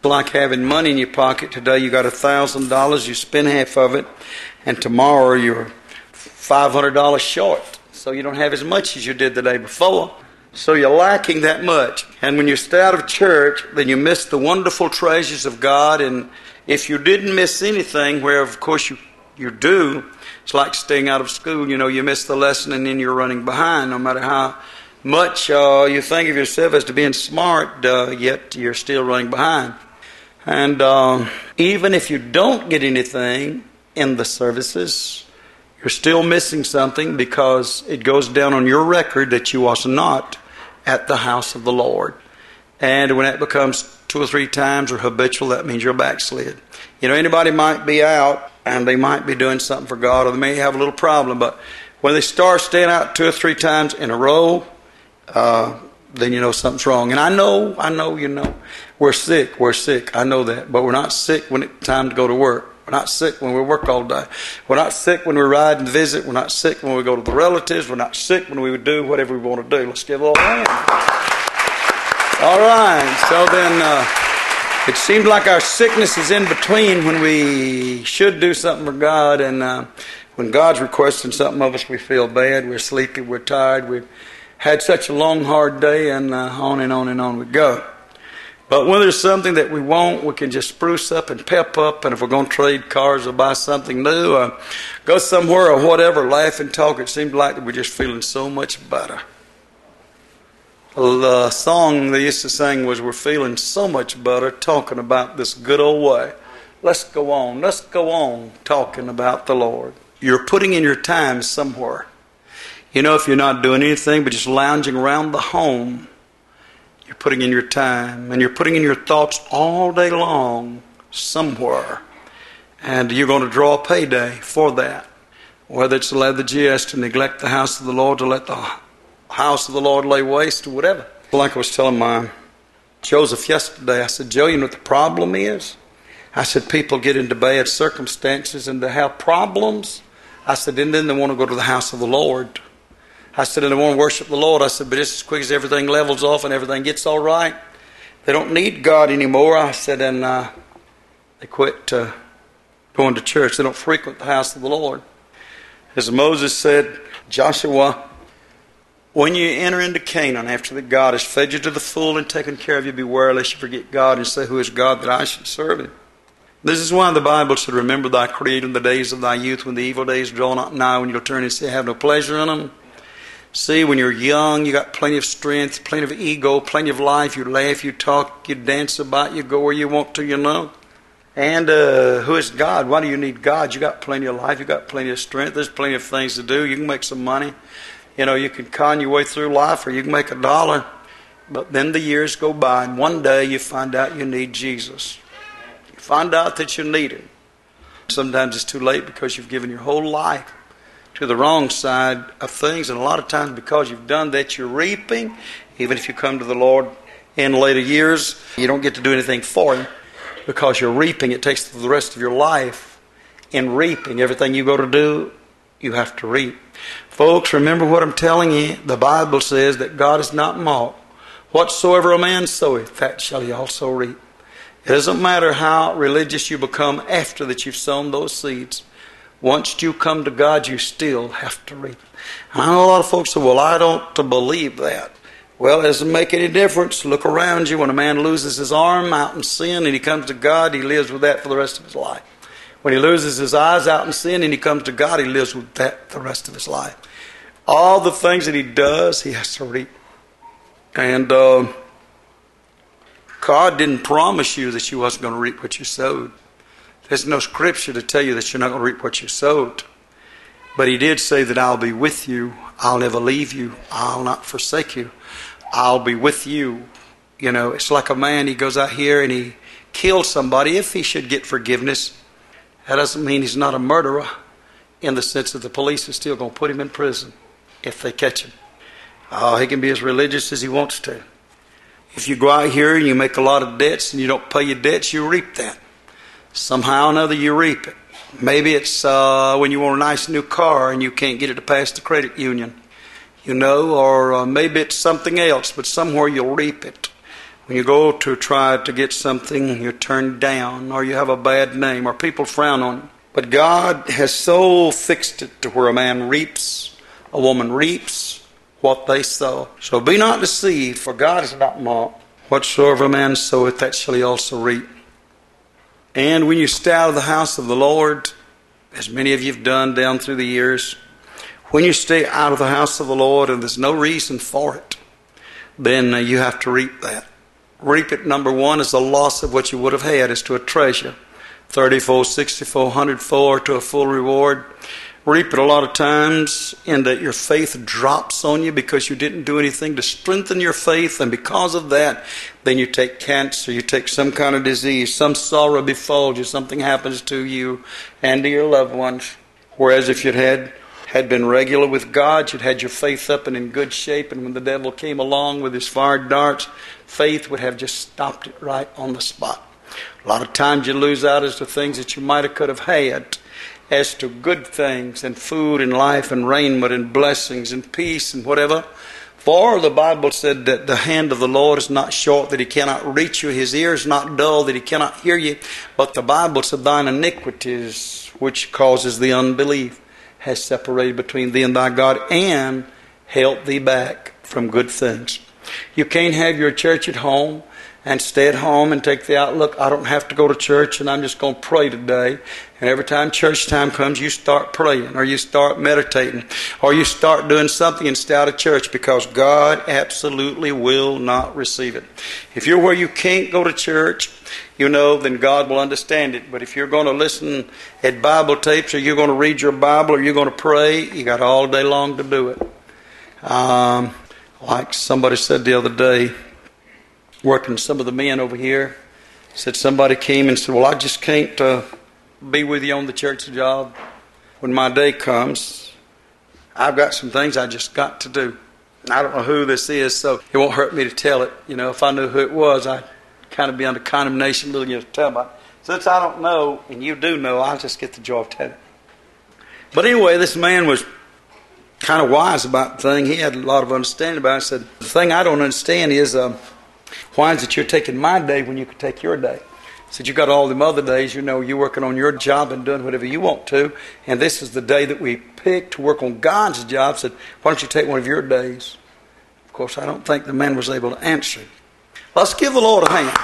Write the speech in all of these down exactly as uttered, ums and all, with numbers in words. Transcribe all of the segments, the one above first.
Like having money in your pocket. Today you got a thousand dollars, you spend half of it, and tomorrow you're five hundred dollars short. So you don't have as much as you did the day before. So you're lacking that much. And when you stay out of church, then you miss the wonderful treasures of God. And if you didn't miss anything, where of course you, you do, it's like staying out of school. You know, you miss the lesson and then you're running behind. No matter how much uh, you think of yourself as to being smart, uh, yet you're still running behind. And uh, even if you don't get anything in the services, you're still missing something, because it goes down on your record that you was not at the house of the Lord. And when that becomes two or three times or habitual, that means you're backslid. You know, anybody might be out and they might be doing something for God, or they may have a little problem, but when they start staying out two or three times in a row, uh, then you know something's wrong. And I know, I know, you know, we're sick, we're sick, I know that, but we're not sick when it's time to go to work. We're not sick when we work all day. We're not sick when we ride and visit. We're not sick when we go to the relatives. We're not sick when we would do whatever we want to do. Let's give a little hand. All right. So then uh, it seems like our sickness is in between when we should do something for God, and uh, when God's requesting something of us, we feel bad. We're sleepy. We're tired. We've had such a long, hard day, and uh, on and on and on we go. But when there's something that we want, we can just spruce up and pep up. And if we're going to trade cars or buy something new, or go somewhere or whatever, laugh and talk, it seems like we're just feeling so much better. The song they used to sing was, we're feeling so much better talking about this good old way. Let's go on. Let's go on talking about the Lord. You're putting in your time somewhere. You know, if you're not doing anything but just lounging around the home, you're putting in your time, and you're putting in your thoughts all day long somewhere. And you're going to draw a payday for that. Whether it's to lethargiest, to neglect the house of the Lord, to let the house of the Lord lay waste, or whatever. Like I was telling my Joseph yesterday, I said, Joe, you know what the problem is? I said, people get into bad circumstances and they have problems. I said, and then they want to go to the house of the Lord. I said, and they want to worship the Lord. I said, but just as quick as everything levels off and everything gets all right, they don't need God anymore. I said, and uh, they quit uh, going to church. They don't frequent the house of the Lord. As Moses said, Joshua, when you enter into Canaan, after that God has fed you to the full and taken care of you, beware lest you forget God and say, who is God that I should serve him? This is why the Bible said, remember thy Creator in the days of thy youth, when the evil days draw not nigh, when you'll turn and say, have no pleasure in them. See, when you're young, you got plenty of strength, plenty of ego, plenty of life. You laugh, you talk, you dance about, you go where you want to, you know. And uh, who is God? Why do you need God? You got plenty of life, you got plenty of strength. There's plenty of things to do. You can make some money. You know, you can con your way through life, or you can make a dollar. But then the years go by, and one day you find out you need Jesus. You find out that you need him. Sometimes it's too late because you've given your whole life to the wrong side of things, and a lot of times because you've done that, you're reaping. Even if you come to the Lord in later years, you don't get to do anything for him because you're reaping. It takes the rest of your life in reaping. Everything you go to do, you have to reap. Folks, remember what I'm telling you. The Bible says that God is not mocked. Whatsoever a man soweth, that shall he also reap. It doesn't matter how religious you become after that you've sown those seeds. Once you come to God, you still have to reap. I know a lot of folks say, well, I don't believe that. Well, it doesn't make any difference. Look around you. When a man loses his arm out in sin and he comes to God, he lives with that for the rest of his life. When he loses his eyes out in sin and he comes to God, he lives with that the rest of his life. All the things that he does, he has to reap. And uh, God didn't promise you that you wasn't going to reap what you sowed. There's no scripture to tell you that you're not going to reap what you sowed. But he did say that I'll be with you. I'll never leave you. I'll not forsake you. I'll be with you. You know, it's like a man, he goes out here and he kills somebody. If he should get forgiveness, that doesn't mean he's not a murderer, in the sense that the police are still going to put him in prison if they catch him. Oh, he can be as religious as he wants to. If you go out here and you make a lot of debts and you don't pay your debts, you reap that. Somehow or another you reap it. Maybe it's uh, when you want a nice new car and you can't get it to pass the credit union, you know, or uh, maybe it's something else, but somewhere you'll reap it. When you go to try to get something, you're turned down, or you have a bad name, or people frown on you. But God has so fixed it to where a man reaps, a woman reaps what they sow. So be not deceived, for God is not mocked. Whatsoever a man soweth, that shall he also reap. And when you stay out of the house of the Lord, as many of you have done down through the years, when you stay out of the house of the Lord and there's no reason for it, then uh, you have to reap that. Reap it, number one, is the loss of what you would have had, is to a treasure. thirty-fold, sixty-fold, hundred-fold, to a full reward. Reap it a lot of times in that your faith drops on you because you didn't do anything to strengthen your faith, and because of that, then you take cancer, you take some kind of disease, some sorrow befalls you, something happens to you and to your loved ones. Whereas if you'd had had been regular with God, you'd had your faith up and in good shape, and when the devil came along with his fired darts, faith would have just stopped it right on the spot. A lot of times you lose out as to things that you might have could have had, as to good things and food and life and raiment and blessings and peace and whatever. For the Bible said that the hand of the Lord is not short that he cannot reach you, his ear is not dull that he cannot hear you, but the Bible said thine iniquities, which causes the unbelief, has separated between thee and thy God, and held thee back from good things. You can't have your church at home and stay at home and take the outlook, I don't have to go to church and I'm just going to pray today. And every time church time comes, you start praying, or you start meditating, or you start doing something instead of church, because God absolutely will not receive it. If you're where you can't go to church, you know, then God will understand it. But if you're going to listen at Bible tapes, or you're going to read your Bible, or you're going to pray, you got all day long to do it. Um, like somebody said the other day, working some of the men over here, said somebody came and said, well, I just can't uh, be with you on the church job. When my day comes, I've got some things I just got to do. I don't know who this is, so it won't hurt me to tell it. You know, if I knew who it was, I'd kind of be under condemnation, little you know, to tell about it. Since I don't know, and you do know, I'll just get the joy of telling it. But anyway, this man was kind of wise about the thing. He had a lot of understanding about it. He said, the thing I don't understand is, um, why is it you're taking my day when you could take your day? He said, you got all them other days, you know, you're working on your job and doing whatever you want to, and this is the day that we picked to work on God's job. He said, why don't you take one of your days? Of course, I don't think the man was able to answer. Let's give the Lord a hand.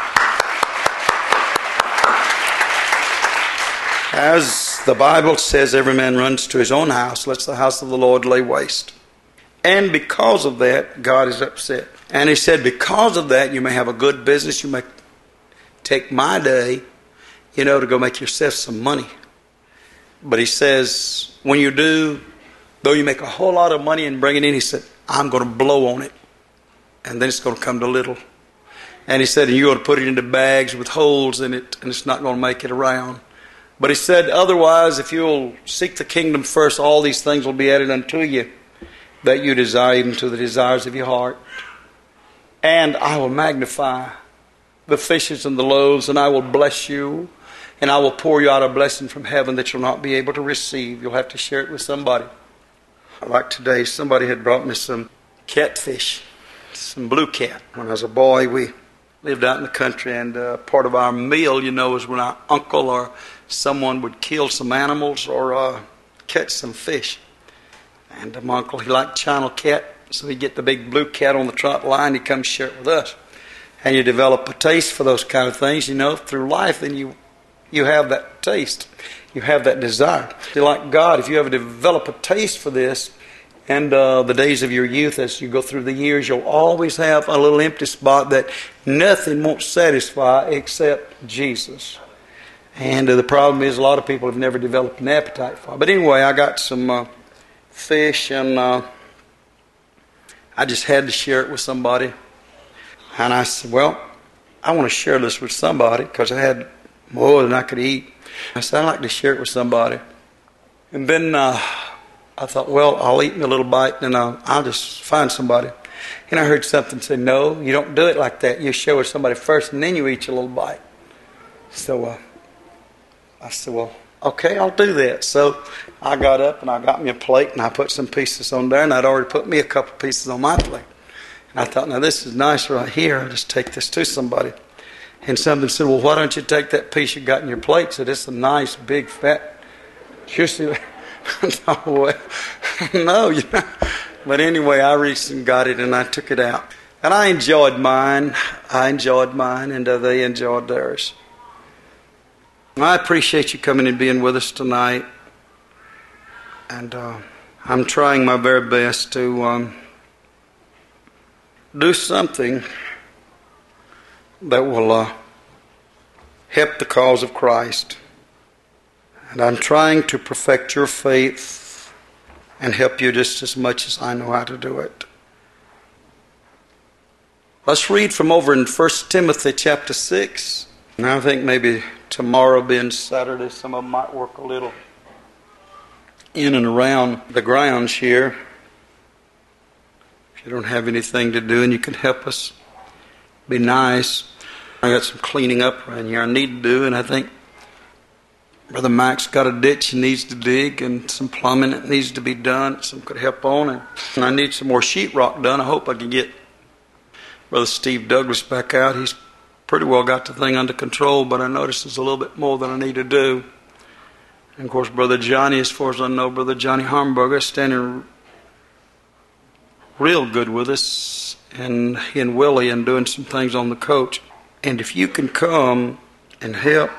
As the Bible says, every man runs to his own house, lets the house of the Lord lay waste. And because of that, God is upset. And he said, because of that, you may have a good business. You may take my day, you know, to go make yourself some money. But he says, when you do, though you make a whole lot of money and bring it in, he said, I'm going to blow on it. And then it's going to come to little. And he said, and you're going to put it into bags with holes in it, and it's not going to make it around. But he said, otherwise, if you'll seek the kingdom first, all these things will be added unto you that you desire, even to the desires of your heart. And I will magnify the fishes and the loaves, and I will bless you, and I will pour you out a blessing from heaven that you'll not be able to receive. You'll have to share it with somebody. Like today, somebody had brought me some catfish, some blue cat. When I was a boy, we lived out in the country, and uh, part of our meal, you know, was when our uncle or someone would kill some animals or uh, catch some fish. And uh, my uncle, he liked channel cat, so he'd get the big blue cat on the trot line, he'd come share it with us. And you develop a taste for those kind of things, you know, through life, then you you have that taste. You have that desire. You're like God, if you ever develop a taste for this, and uh, the days of your youth, as you go through the years, you'll always have a little empty spot that nothing won't satisfy except Jesus. And uh, the problem is a lot of people have never developed an appetite for it. But anyway, I got some uh, fish, and uh, I just had to share it with somebody. And I said, well, I want to share this with somebody because I had more than I could eat. I said, I'd like to share it with somebody. And then uh, I thought, well, I'll eat me a little bite, and I'll, I'll just find somebody. And I heard something say, no, you don't do it like that. You share with somebody first, and then you eat your little bite. So uh, I said, well, okay, I'll do that. So I got up, and I got me a plate, and I put some pieces on there, and I'd already put me a couple pieces on my plate. And I thought, now this is nice right here. I'll just take this to somebody. And somebody said, well, why don't you take that piece you got in your plate? Said, it's a nice, big, fat, juicy. no, no, you know. But anyway, I reached and got it, and I took it out. And I enjoyed mine. I enjoyed mine, and uh, they enjoyed theirs. I appreciate you coming and being with us tonight. And uh, I'm trying my very best to um, do something that will uh, help the cause of Christ. And I'm trying to perfect your faith and help you just as much as I know how to do it. Let's read from over in First Timothy chapter six. And I think maybe tomorrow being Saturday, some of them might work a little in and around the grounds here. If you don't have anything to do and you can help us, be nice. I got some cleaning up around here I need to do, and I think Brother Mike's got a ditch he needs to dig and some plumbing that needs to be done. Some could help on it. And I need some more sheetrock done. I hope I can get Brother Steve Douglas back out. He's pretty well got the thing under control, but I notice there's a little bit more than I need to do. And of course, Brother Johnny, as far as I know, Brother Johnny Harmberger is standing real good with us, and he and Willie and doing some things on the coach. And if you can come and help,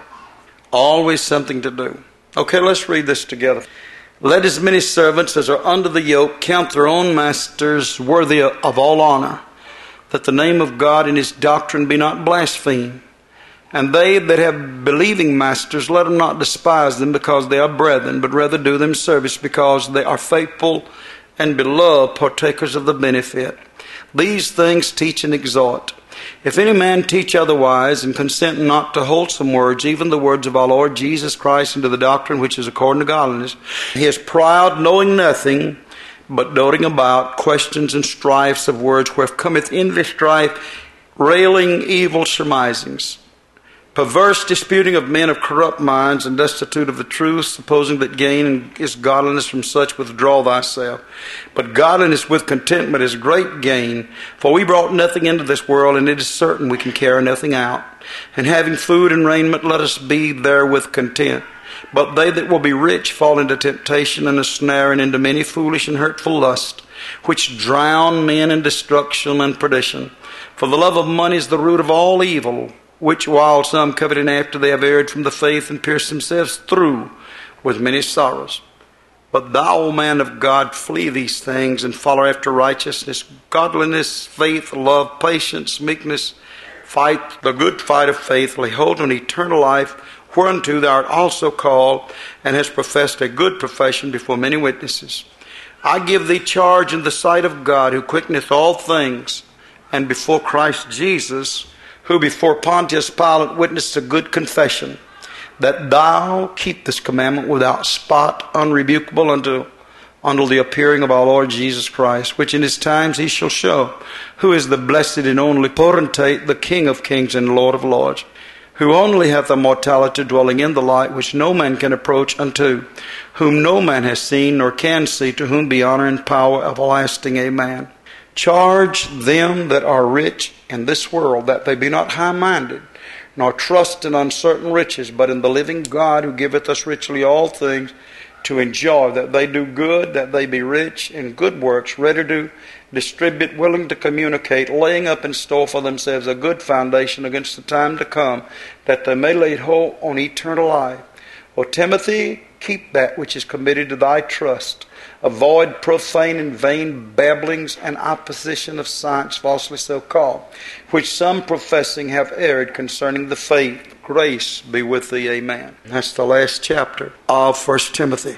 always something to do. Okay, let's read this together. Let as many servants as are under the yoke count their own masters worthy of all honor, that the name of God and his doctrine be not blasphemed. And they that have believing masters, let them not despise them because they are brethren, but rather do them service because they are faithful and beloved partakers of the benefit. These things teach and exhort. If any man teach otherwise, and consent not to wholesome words, even the words of our Lord Jesus Christ, and to the doctrine which is according to godliness, he is proud, knowing nothing, but doting about questions and strifes of words, where cometh envy, strife, railing, evil surmisings, perverse disputing of men of corrupt minds, and destitute of the truth, supposing that gain is godliness. From such withdraw thyself. But godliness with contentment is great gain. For we brought nothing into this world, and it is certain we can carry nothing out. And having food and raiment, let us be therewith content. But they that will be rich fall into temptation and a snare, and into many foolish and hurtful lusts, which drown men in destruction and perdition. For the love of money is the root of all evil, which while some coveting after, they have erred from the faith and pierced themselves through with many sorrows. But thou, O man of God, flee these things, and follow after righteousness, godliness, faith, love, patience, meekness. Fight the good fight of faith, lay hold on eternal life, whereunto thou art also called, and hast professed a good profession before many witnesses. I give thee charge in the sight of God, who quickeneth all things, and before Christ Jesus, who before Pontius Pilate witnessed a good confession, that thou keep this commandment without spot, unrebukable unto, until the appearing of our Lord Jesus Christ, which in his times he shall show, who is the blessed and only potentate, the King of kings and Lord of lords, who only hath immortality, dwelling in the light, which no man can approach unto, whom no man has seen nor can see, to whom be honor and power everlasting. Amen. Charge them that are rich in this world, that they be not high-minded, nor trust in uncertain riches, but in the living God, who giveth us richly all things to enjoy, that they do good, that they be rich in good works, ready to distribute, willing to communicate, laying up in store for themselves a good foundation against the time to come, that they may lay hold on eternal life. O Timothy, keep that which is committed to thy trust. Avoid profane and vain babblings and opposition of science, falsely so called, which some professing have erred concerning the faith. Grace be with thee. Amen. That's the last chapter of First Timothy.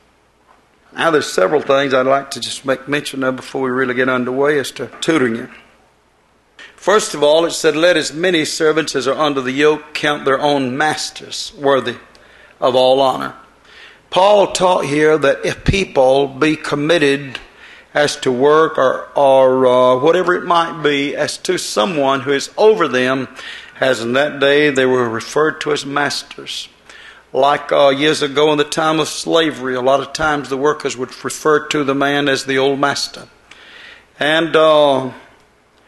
Now there's several things I'd like to just make mention of before we really get underway as to tutoring you. First of all, it said, let as many servants as are under the yoke count their own masters worthy of all honor. Paul taught here that if people be committed as to work or, or uh, whatever it might be, as to someone who is over them, as in that day they were referred to as masters. Like uh, years ago in the time of slavery, a lot of times the workers would refer to the man as the old master. And uh,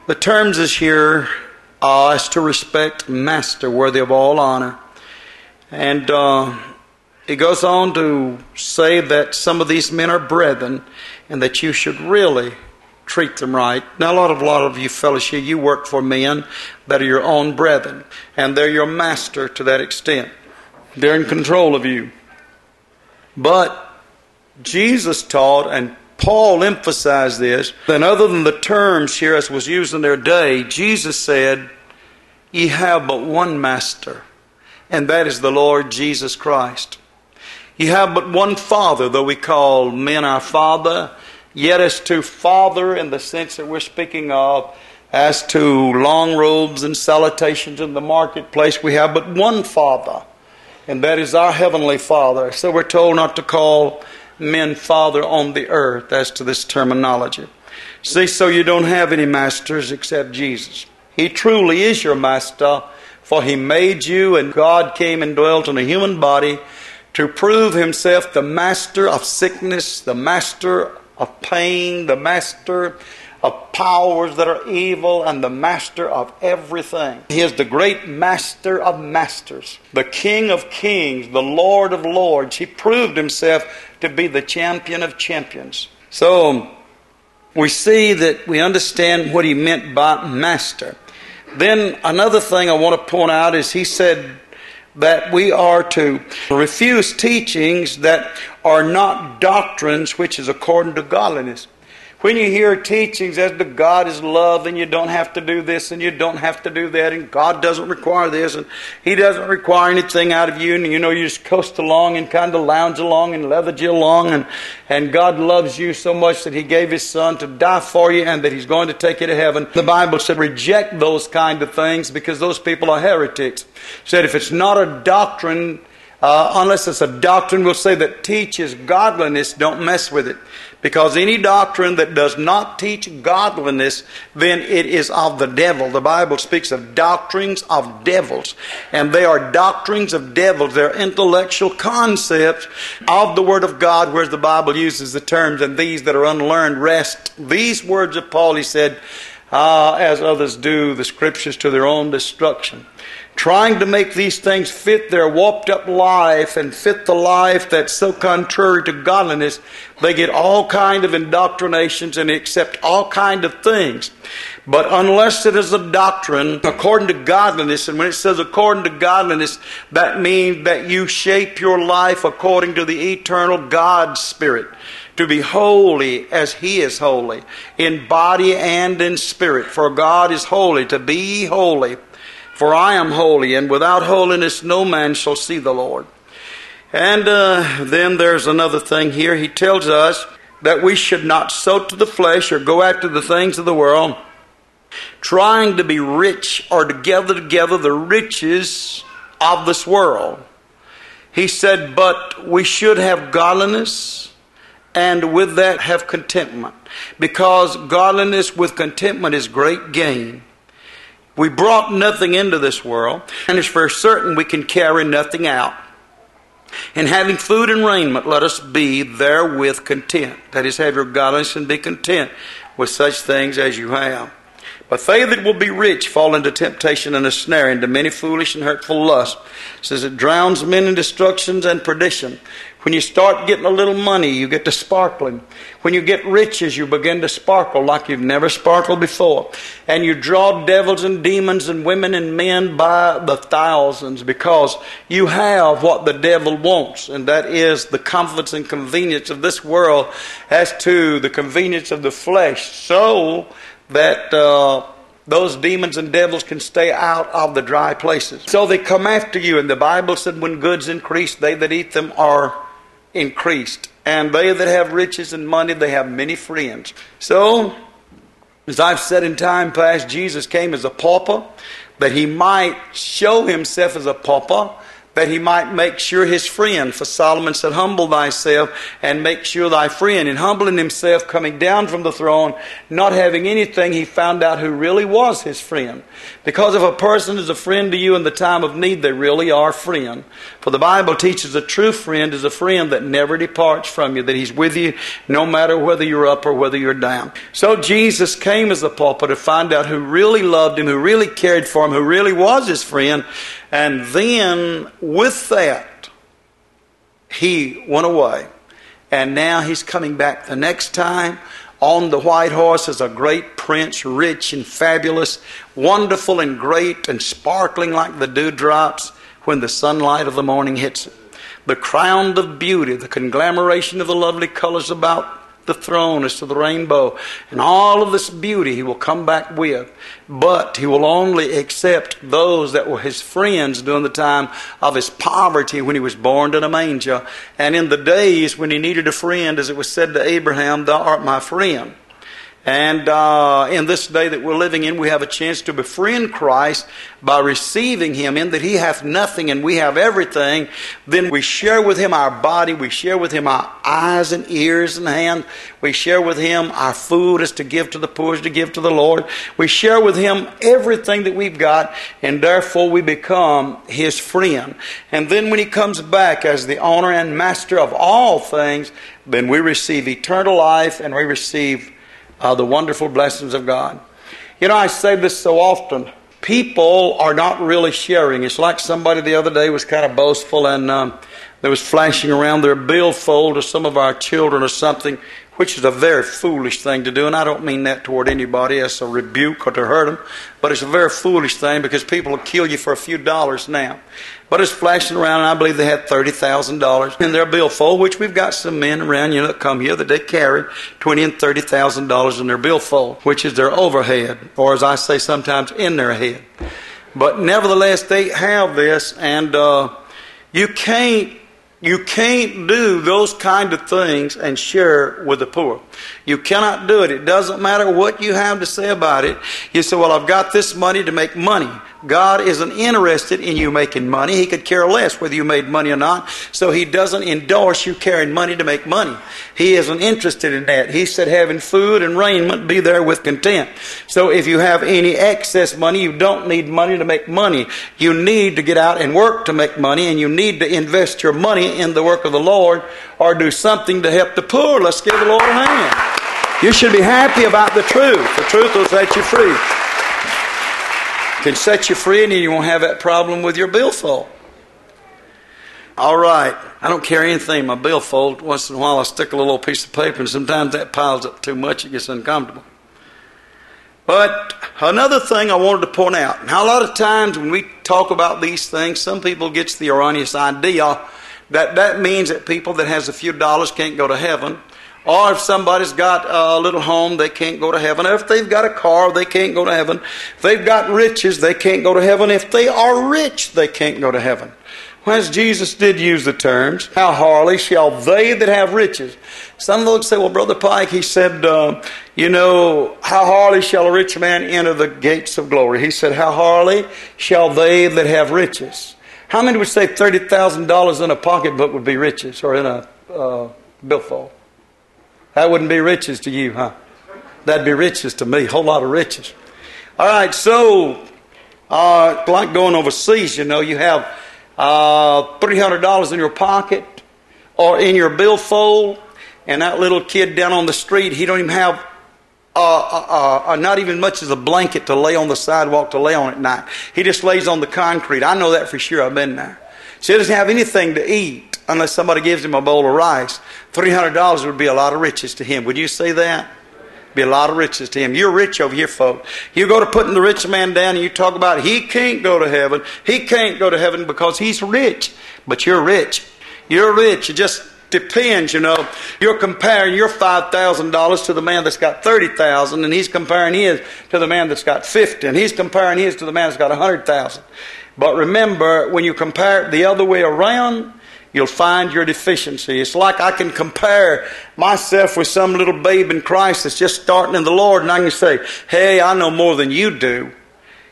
The terms is here uh, as to respect master, worthy of all honor. And uh, it goes on to say that some of these men are brethren and that you should really treat them right. Now, a lot of, a lot of you fellows here, you work for men that are your own brethren, and they're your master to that extent. They're in control of you. But Jesus taught, and Paul emphasized this, that other than the terms here as was used in their day, Jesus said, ye have but one master, and that is the Lord Jesus Christ. Ye have but one Father, though we call men our Father, yet as to Father in the sense that we're speaking of, as to long robes and salutations in the marketplace, we have but one Father, and that is our Heavenly Father. So we're told not to call men Father on the earth as to this terminology. See, so you don't have any masters except Jesus. He truly is your master, for He made you, and God came and dwelt in a human body to prove Himself the master of sickness, the master of pain, the master of powers that are evil, and the master of everything. He is the great master of masters, the King of kings, the Lord of lords. He proved Himself to be the champion of champions. So we see that we understand what He meant by master. Then another thing I want to point out is He said that we are to refuse teachings that are not doctrines which is according to godliness. When you hear teachings as to God is love, and you don't have to do this and you don't have to do that, and God doesn't require this and He doesn't require anything out of you, and you know you just coast along and kind of lounge along and lethargy along, and, and God loves you so much that He gave His Son to die for you and that He's going to take you to heaven. The Bible said reject those kind of things because those people are heretics. It said if it's not a doctrine, uh, unless it's a doctrine, we'll say that teaches godliness, don't mess with it. Because any doctrine that does not teach godliness, then it is of the devil. The Bible speaks of doctrines of devils. And they are doctrines of devils. They're intellectual concepts of the Word of God, whereas the Bible uses the terms, and these that are unlearned rest. These words of Paul, he said, uh, as others do the Scriptures to their own destruction. Trying to make these things fit their warped up life and fit the life that's so contrary to godliness, they get all kind of indoctrinations and accept all kind of things. But unless it is a doctrine according to godliness, and when it says according to godliness, that means that you shape your life according to the eternal God Spirit, to be holy as He is holy, in body and in spirit. For God is holy, to be ye holy. For I am holy, and without holiness no man shall see the Lord. And uh, then there's another thing here. He tells us that we should not sow to the flesh or go after the things of the world, trying to be rich or to gather together the riches of this world. He said, but we should have godliness, and with that have contentment, because godliness with contentment is great gain. We brought nothing into this world, and it's for certain we can carry nothing out. And having food and raiment, let us be therewith content. That is, have your godliness and be content with such things as you have. But they that will be rich fall into temptation and a snare, into many foolish and hurtful lusts. It says it drowns men in destructions and perdition. When you start getting a little money, you get to sparkling. When you get riches, you begin to sparkle like you've never sparkled before. And you draw devils and demons and women and men by the thousands, because you have what the devil wants, and that is the comforts and convenience of this world as to the convenience of the flesh, so that uh, those demons and devils can stay out of the dry places. So they come after you, and the Bible said when goods increase, they that eat them are increased. And they that have riches and money, they have many friends. So, as I've said in time past, Jesus came as a pauper, that He might show Himself as a pauper, that he might make sure his friend. For Solomon said, humble thyself and make sure thy friend. And humbling himself, coming down from the throne, not having anything, he found out who really was his friend. Because if a person is a friend to you in the time of need, they really are a friend. For the Bible teaches a true friend is a friend that never departs from you, that he's with you no matter whether you're up or whether you're down. So Jesus came as the pulpit to find out who really loved him, who really cared for him, who really was his friend. And then with that, he went away. And now he's coming back the next time on the white horse as a great prince, rich and fabulous, wonderful and great and sparkling like the dewdrops when the sunlight of the morning hits it. The crown of beauty, the conglomeration of the lovely colors about the throne as to the rainbow, and all of this beauty he will come back with. But he will only accept those that were his friends during the time of his poverty when he was born in a manger, and in the days when he needed a friend, as it was said to Abraham, thou art my friend. And uh, in this day that we're living in, we have a chance to befriend Christ by receiving him, in that he hath nothing and we have everything. Then we share with him our body, we share with him our eyes and ears and hands. We share with him our food is to give to the poor, is to give to the Lord. We share with him everything that we've got, and therefore we become his friend. And then when he comes back as the owner and master of all things, then we receive eternal life and we receive Uh, the wonderful blessings of God. You know, I say this so often. People are not really sharing. It's like somebody the other day was kind of boastful and um, they was flashing around their billfold to some of our children or something, which is a very foolish thing to do. And I don't mean that toward anybody as a rebuke or to hurt them. But it's a very foolish thing because people will kill you for a few dollars now. But it's flashing around, and I believe they had thirty thousand dollars in their billfold, which we've got some men around, you know, that come here that they carry twenty thousand dollars and thirty thousand dollars in their billfold, which is their overhead, or as I say sometimes, in their head. But nevertheless, they have this, and uh, you can't You can't do those kind of things and share with the poor. You cannot do it. It doesn't matter what you have to say about it. You say, well, I've got this money to make money. God isn't interested in you making money. He could care less whether you made money or not. So he doesn't endorse you carrying money to make money. He isn't interested in that. He said having food and raiment, be there with content. So if you have any excess money, you don't need money to make money. You need to get out and work to make money, and you need to invest your money in the work of the Lord or do something to help the poor. Let's give the Lord a hand. You should be happy about the truth. The truth will set you free. Can set you free, and you won't have that problem with your billfold. All right. I don't carry anything in my billfold. Once in a while I stick a little piece of paper, and sometimes that piles up too much. It gets uncomfortable. But another thing I wanted to point out. Now, a lot of times when we talk about these things, some people get the erroneous idea that that means that people that has a few dollars can't go to heaven. Or if somebody's got a little home, they can't go to heaven. Or if they've got a car, they can't go to heaven. If they've got riches, they can't go to heaven. If they are rich, they can't go to heaven. Whereas Jesus did use the terms, how hardly shall they that have riches. Some folks say, well, Brother Pike, he said, uh, you know, how hardly shall a rich man enter the gates of glory. He said, how hardly shall they that have riches. How many would say thirty thousand dollars in a pocketbook would be riches, or in a uh, billfold? That wouldn't be riches to you, huh? That'd be riches to me. A whole lot of riches. All right, so uh, like going overseas, you know, you have uh, three hundred dollars in your pocket or in your billfold, and that little kid down on the street, he don't even have uh, uh, uh, not even much as a blanket to lay on the sidewalk to lay on at night. He just lays on the concrete. I know that for sure. I've been there. So he doesn't have anything to eat unless somebody gives him a bowl of rice. three hundred dollars would be a lot of riches to him. Would you say that? Be a lot of riches to him. You're rich over here, folks. You go to putting the rich man down and you talk about he can't go to heaven. He can't go to heaven because he's rich. But you're rich. You're rich. It just depends, you know. You're comparing your five thousand dollars to the man that's got thirty thousand dollars, and he's comparing his to the man that's got fifty thousand dollars, and he's comparing his to the man that's got one hundred thousand dollars. But remember, when you compare it the other way around, you'll find your deficiency. It's like I can compare myself with some little babe in Christ that's just starting in the Lord, and I can say, hey, I know more than you do.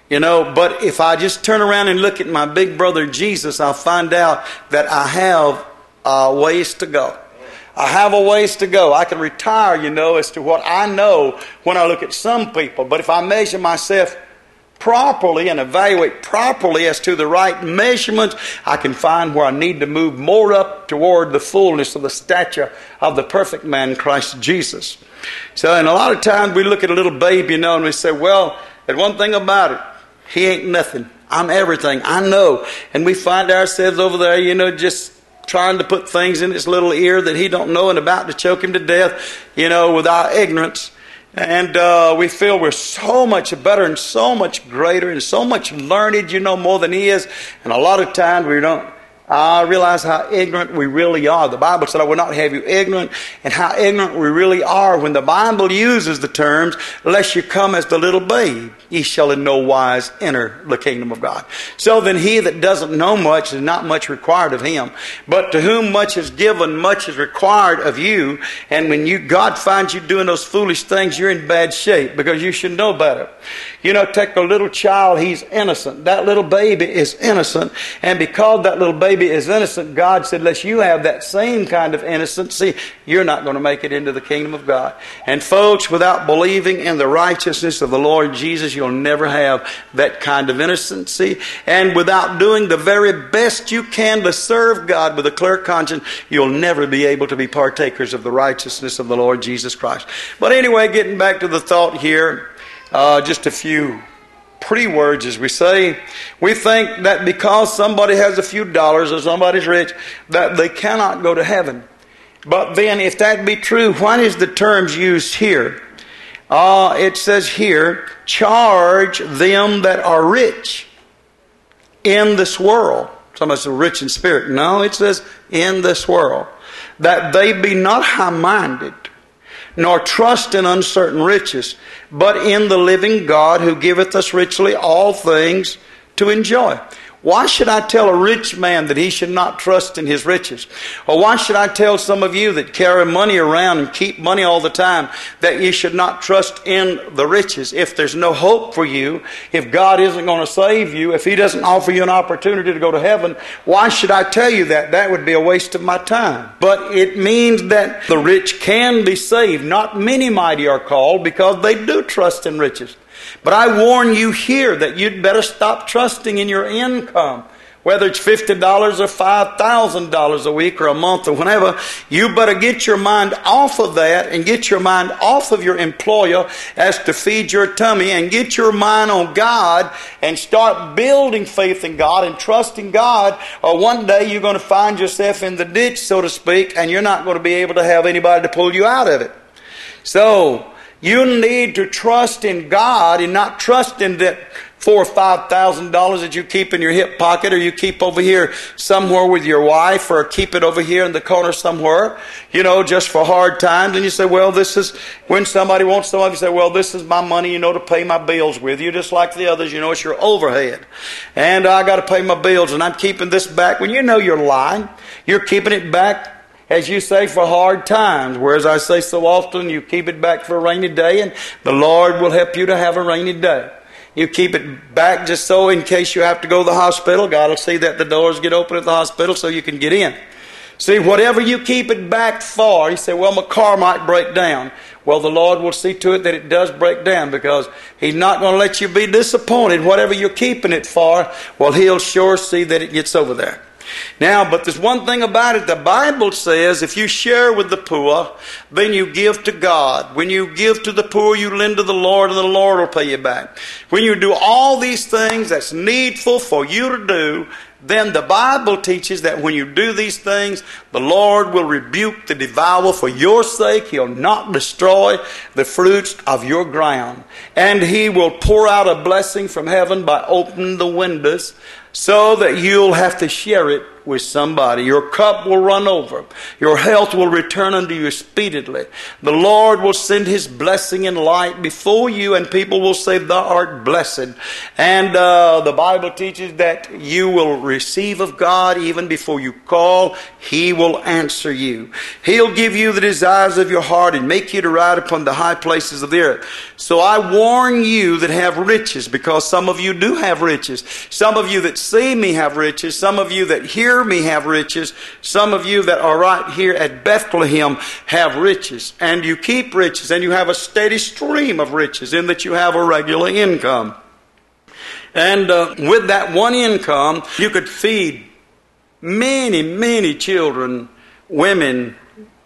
You know, but if I just turn around and look at my big brother Jesus, I'll find out that I have uh, ways to go. I have a ways to go. I can retire, you know, as to what I know when I look at some people. But if I measure myself properly and evaluate properly as to the right measurements, I can find where I need to move more up toward the fullness of the stature of the perfect man, Christ Jesus. So, and a lot of times we look at a little baby, you know, and we say, well, and one thing about it, he ain't nothing. I'm everything. I know. And we find ourselves over there, you know, just trying to put things in his little ear that he don't know and about to choke him to death, you know, with our ignorance. And uh, we feel we're so much better and so much greater and so much learned, you know, more than he is. And a lot of times we don't uh, realize how ignorant we really are. The Bible said, I will not have you ignorant, and how ignorant we really are when the Bible uses the terms, lest you come as the little babe, ye shall in no wise enter the kingdom of God. So then he that doesn't know much is not much required of him. But to whom much is given, much is required of you. And when you God finds you doing those foolish things, you're in bad shape, because you should know better. You know, take a little child, he's innocent. That little baby is innocent. And because that little baby is innocent, God said, unless you have that same kind of innocency, you're not going to make it into the kingdom of God. And folks, without believing in the righteousness of the Lord Jesus, you'll never have that kind of innocency. And without doing the very best you can to serve God with a clear conscience, you'll never be able to be partakers of the righteousness of the Lord Jesus Christ. But anyway, getting back to the thought here, uh, just a few pretty words, as we say. We think that because somebody has a few dollars or somebody's rich, that they cannot go to heaven. But then, if that be true, what is the terms used here? Uh, it says here, charge them that are rich in this world. Somebody says rich in spirit. No, it says in this world. That they be not high-minded, nor trust in uncertain riches, but in the living God, who giveth us richly all things to enjoy. Why should I tell a rich man that he should not trust in his riches? Or why should I tell some of you that carry money around and keep money all the time that you should not trust in the riches? If there's no hope for you, if God isn't going to save you, if he doesn't offer you an opportunity to go to heaven, why should I tell you that? That would be a waste of my time. But it means that the rich can be saved. Not many mighty are called, because they do trust in riches. But I warn you here that you'd better stop trusting in your income. Whether it's fifty dollars or five thousand dollars a week or a month or whenever, you better get your mind off of that and get your mind off of your employer as to feed your tummy, and get your mind on God and start building faith in God and trusting God, or one day you're going to find yourself in the ditch, so to speak, and you're not going to be able to have anybody to pull you out of it. So you need to trust in God and not trust in that four or five thousand dollars that you keep in your hip pocket, or you keep over here somewhere with your wife, or keep it over here in the corner somewhere, you know, just for hard times. And you say, well, this is when somebody wants some of you say, well, this is my money, you know, to pay my bills with. You just like the others, you know, it's your overhead. And I got to pay my bills, and I'm keeping this back. When you know you're lying, you're keeping it back, as you say, for hard times. Whereas I say so often, you keep it back for a rainy day, and the Lord will help you to have a rainy day. You keep it back just so in case you have to go to the hospital. God will see that the doors get open at the hospital so you can get in. See, whatever you keep it back for, you say, well, my car might break down. Well, the Lord will see to it that it does break down, because He's not going to let you be disappointed. Whatever you're keeping it for, well, He'll sure see that it gets over there. Now, but there's one thing about it. The Bible says if you share with the poor, then you give to God. When you give to the poor, you lend to the Lord, and the Lord will pay you back. When you do all these things that's needful for you to do, then the Bible teaches that when you do these things, the Lord will rebuke the devourer for your sake. He'll not destroy the fruits of your ground. And He will pour out a blessing from heaven by opening the windows, so that you'll have to share it with somebody. Your cup will run over. Your health will return unto you speedily. The Lord will send His blessing and light before you, and people will say, Thou art blessed. And uh, the Bible teaches that you will receive of God even before you call. He will answer you. He'll give you the desires of your heart and make you to ride upon the high places of the earth. So I warn you that have riches, because some of you do have riches. Some of you that see me have riches. Some of you that hear me have riches. Some of you that are right here at Bethlehem have riches. And you keep riches, and you have a steady stream of riches in that you have a regular income. And uh, with that one income, you could feed many, many children, women,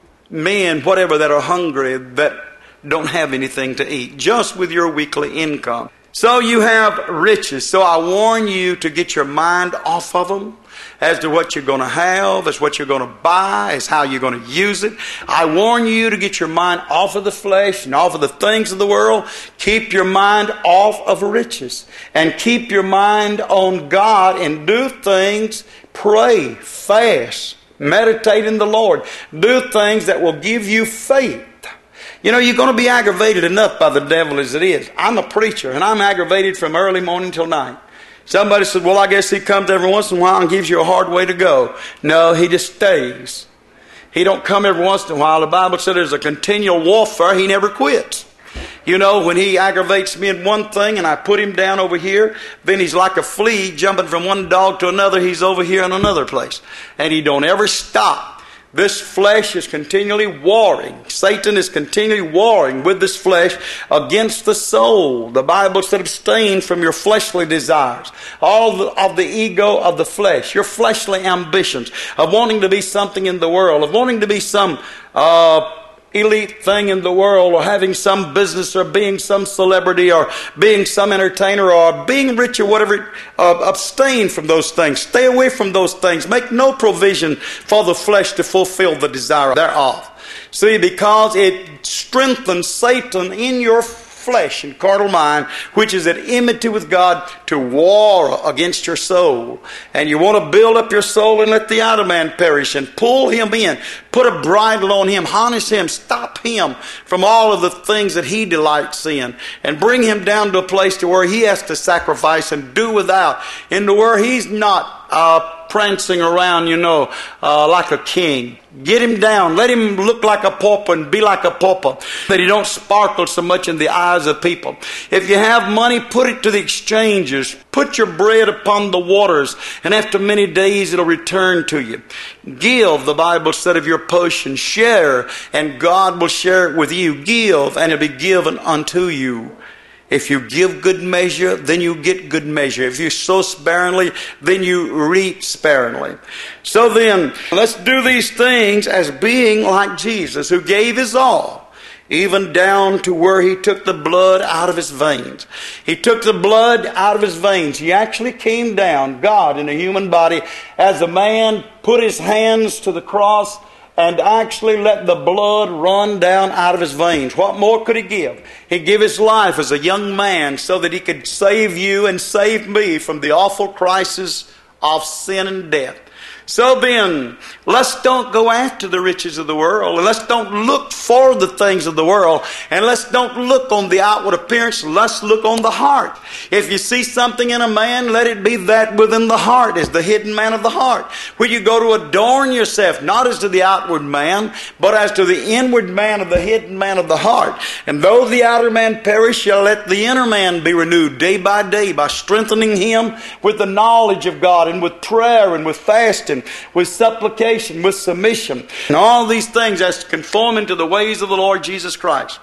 men, whatever, that are hungry, that don't have anything to eat, just with your weekly income. So you have riches. So I warn you to get your mind off of them as to what you're going to have, as what you're going to buy, as how you're going to use it. I warn you to get your mind off of the flesh and off of the things of the world. Keep your mind off of riches and keep your mind on God and do things. Pray, fast, meditate in the Lord. Do things that will give you faith. You know, you're going to be aggravated enough by the devil as it is. I'm a preacher, and I'm aggravated from early morning till night. Somebody said, well, I guess he comes every once in a while and gives you a hard way to go. No, he just stays. He don't come every once in a while. The Bible said there's a continual warfare. He never quits. You know, when he aggravates me in one thing and I put him down over here, then he's like a flea jumping from one dog to another. He's over here in another place. And he don't ever stop. This flesh is continually warring. Satan is continually warring with this flesh against the soul. The Bible said, abstain from your fleshly desires, all the, of the ego of the flesh, your fleshly ambitions of wanting to be something in the world, of wanting to be some uh, elite thing in the world, or having some business, or being some celebrity, or being some entertainer, or being rich, or whatever. Uh, abstain from those things. Stay away from those things. Make no provision for the flesh to fulfill the desire thereof. See, because it strengthens Satan in your flesh and carnal mind, which is at enmity with God, to war against your soul. And you want to build up your soul and let the outer man perish, and pull him in. Put a bridle on him, harness him, stop him from all of the things that he delights in, and bring him down to a place to where he has to sacrifice and do without, into where he's not uh, prancing around, you know, uh, like a king. Get him down. Let him look like a pauper and be like a pauper, that he don't sparkle so much in the eyes of people. If you have money, put it to the exchanges. Put your bread upon the waters, and after many days it'll return to you. Give, the Bible said, of your portion. Share, and God will share it with you. Give, and it'll be given unto you. If you give good measure, then you get good measure. If you sow sparingly, then you reap sparingly. So then, let's do these things as being like Jesus, who gave his all, even down to where he took the blood out of his veins. He took the blood out of his veins. He actually came down, God in a human body, as a man, put his hands to the cross, and actually let the blood run down out of his veins. What more could he give? He gave his life as a young man so that he could save you and save me from the awful crisis of sin and death. So then, let's don't go after the riches of the world, and let's don't look for the things of the world, and let's don't look on the outward appearance. Let's look on the heart. If you see something in a man, let it be that within the heart, as the hidden man of the heart, where you go to adorn yourself, not as to the outward man, but as to the inward man of the hidden man of the heart. And though the outer man perish, shall let the inner man be renewed day by day, by strengthening him with the knowledge of God, and with prayer, and with fasting, with supplication, with submission, and all these things as conforming to the ways of the Lord Jesus Christ.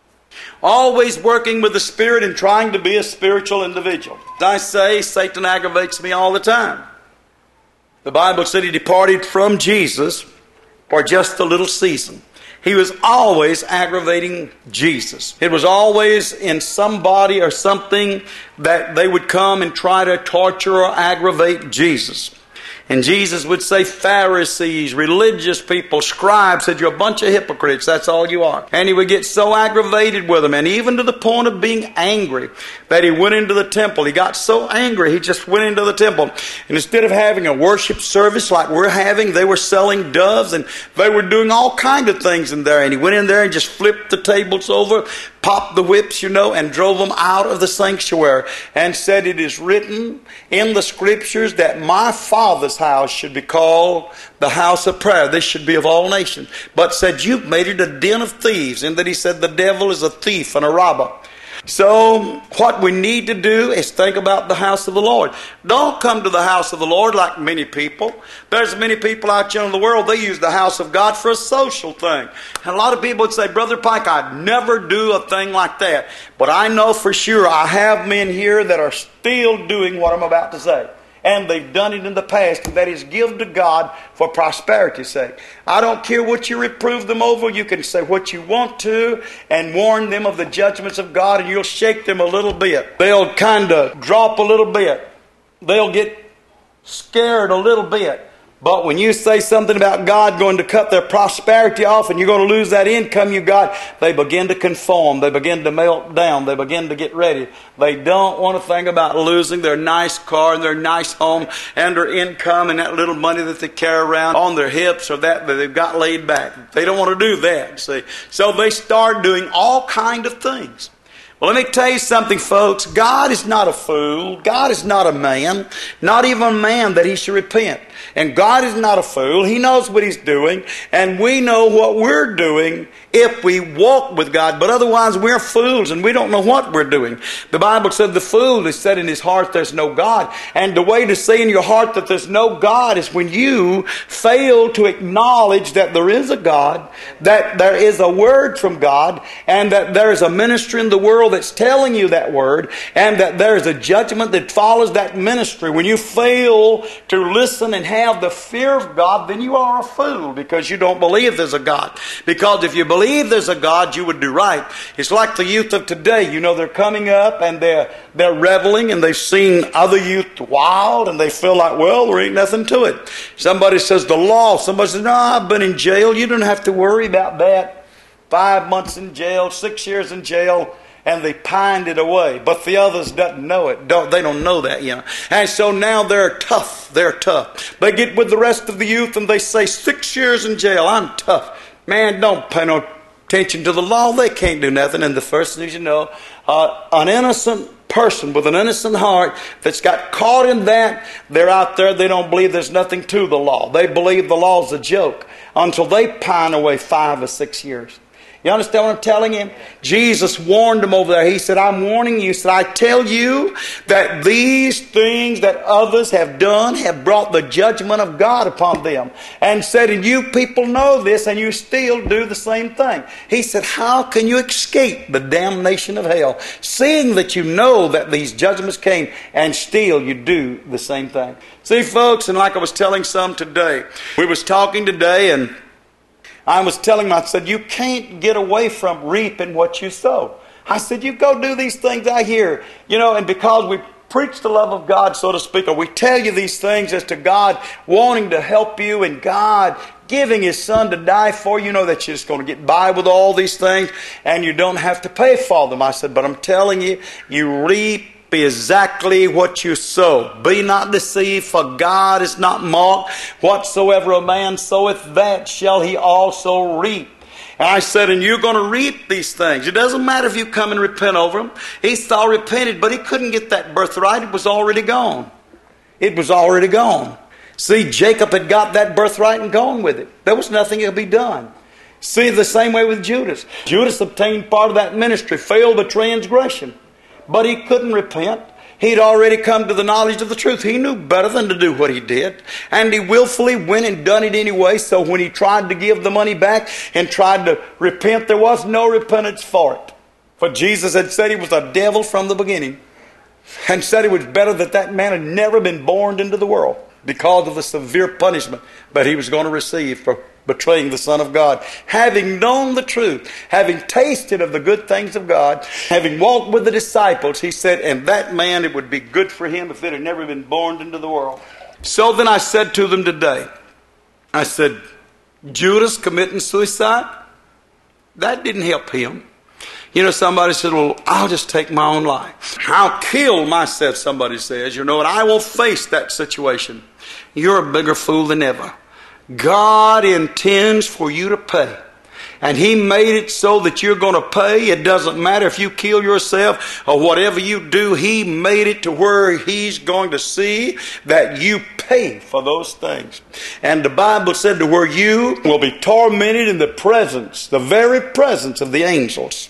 Always working with the Spirit and trying to be a spiritual individual. As I say, Satan aggravates me all the time. The Bible said he departed from Jesus for just a little season. He was always aggravating Jesus. It was always in somebody or something that they would come and try to torture or aggravate Jesus. And Jesus would say, Pharisees, religious people, scribes, said, you're a bunch of hypocrites. That's all you are. And he would get so aggravated with them, and even to the point of being angry, that he went into the temple. He got so angry, he just went into the temple. And instead of having a worship service like we're having, they were selling doves, and they were doing all kinds of things in there. And he went in there and just flipped the tables over, popped the whips, you know, and drove them out of the sanctuary, and said, it is written in the scriptures that my Father's house should be called the house of prayer. This should be of all nations. But said, you've made it a den of thieves. And that he said the devil is a thief and a robber. So what we need to do is think about the house of the Lord. Don't come to the house of the Lord like many people. There's many people out there in the world, they use the house of God for a social thing. And a lot of people would say, Brother Pike, I'd never do a thing like that. But I know for sure I have men here that are still doing what I'm about to say. And they've done it in the past, and that is give to God for prosperity's sake. I don't care what you reprove them over. You can say what you want to and warn them of the judgments of God, and you'll shake them a little bit. They'll kind of drop a little bit. They'll get scared a little bit. But when you say something about God going to cut their prosperity off and you're going to lose that income you got, they begin to conform. They begin to melt down. They begin to get ready. They don't want to think about losing their nice car and their nice home and their income and that little money that they carry around on their hips or that that they've got laid back. They don't want to do that, see. So they start doing all kind of things. Well, let me tell you something, folks. God is not a fool. God is not a man. Not even a man that he should repent. And God is not a fool. He knows what he's doing. And we know what we're doing if we walk with God. But otherwise, we're fools and we don't know what we're doing. The Bible said the fool has said in his heart there's no God. And the way to say in your heart that there's no God is when you fail to acknowledge that there is a God, that there is a word from God, and that there is a ministry in the world that's telling you that word, and that there is a judgment that follows that ministry. When you fail to listen and have the fear of God, then you are a fool because you don't believe there's a God. Because if you believe there's a God, you would do right. It's like the youth of today. You know, they're coming up and they're, they're reveling, and they've seen other youth wild, and they feel like, well, there ain't nothing to it. Somebody says the law. Somebody says, no, I've been in jail. You don't have to worry about that. Five months in jail, six years in jail. And they pined it away. But the others doesn't know it. Don't, they don't know that, you know. And so now they're tough. They're tough. They get with the rest of the youth and they say, six years in jail, I'm tough. Man, don't pay no attention to the law. They can't do nothing. And the first thing you know, uh, an innocent person with an innocent heart that's got caught in that, they're out there, they don't believe there's nothing to the law. They believe the law's a joke until they pine away five or six years. You understand what I'm telling him? Jesus warned him over there. He said, I'm warning you. He said, I tell you that these things that others have done have brought the judgment of God upon them. And said, and you people know this, and you still do the same thing. He said, how can you escape the damnation of hell, seeing that you know that these judgments came, and still you do the same thing? See, folks, and like I was telling some today, we was talking today, and I was telling them, I said, you can't get away from reaping what you sow. I said, you go do these things out here. You know, and because we preach the love of God, so to speak, or we tell you these things as to God wanting to help you and God giving His Son to die for you, you know that you're just going to get by with all these things and you don't have to pay for them. I said, but I'm telling you, you reap be exactly what you sow. Be not deceived, for God is not mocked. Whatsoever a man soweth, that shall he also reap. And I said, and you're going to reap these things. It doesn't matter if you come and repent over them. Esau repented, but he couldn't get that birthright. It was already gone. It was already gone. See, Jacob had got that birthright and gone with it. There was nothing that could be done. See, the same way with Judas. Judas obtained part of that ministry, failed the transgression. But he couldn't repent. He'd already come to the knowledge of the truth. He knew better than to do what he did. And he willfully went and done it anyway. So when he tried to give the money back and tried to repent, there was no repentance for it. For Jesus had said he was a devil from the beginning. And said it was better that that man had never been born into the world because of the severe punishment that he was going to receive for betraying the Son of God. Having known the truth, having tasted of the good things of God, having walked with the disciples, he said, and that man, it would be good for him if it had never been born into the world. So then I said to them today, I said, Judas committing suicide? That didn't help him. You know, somebody said, well, I'll just take my own life. I'll kill myself, somebody says, you know, and I won't face that situation. You're a bigger fool than ever. God intends for you to pay. And He made it so that you're going to pay. It doesn't matter if you kill yourself or whatever you do. He made it to where He's going to see that you pay for those things. And the Bible said to where you will be tormented in the presence, the very presence of the angels.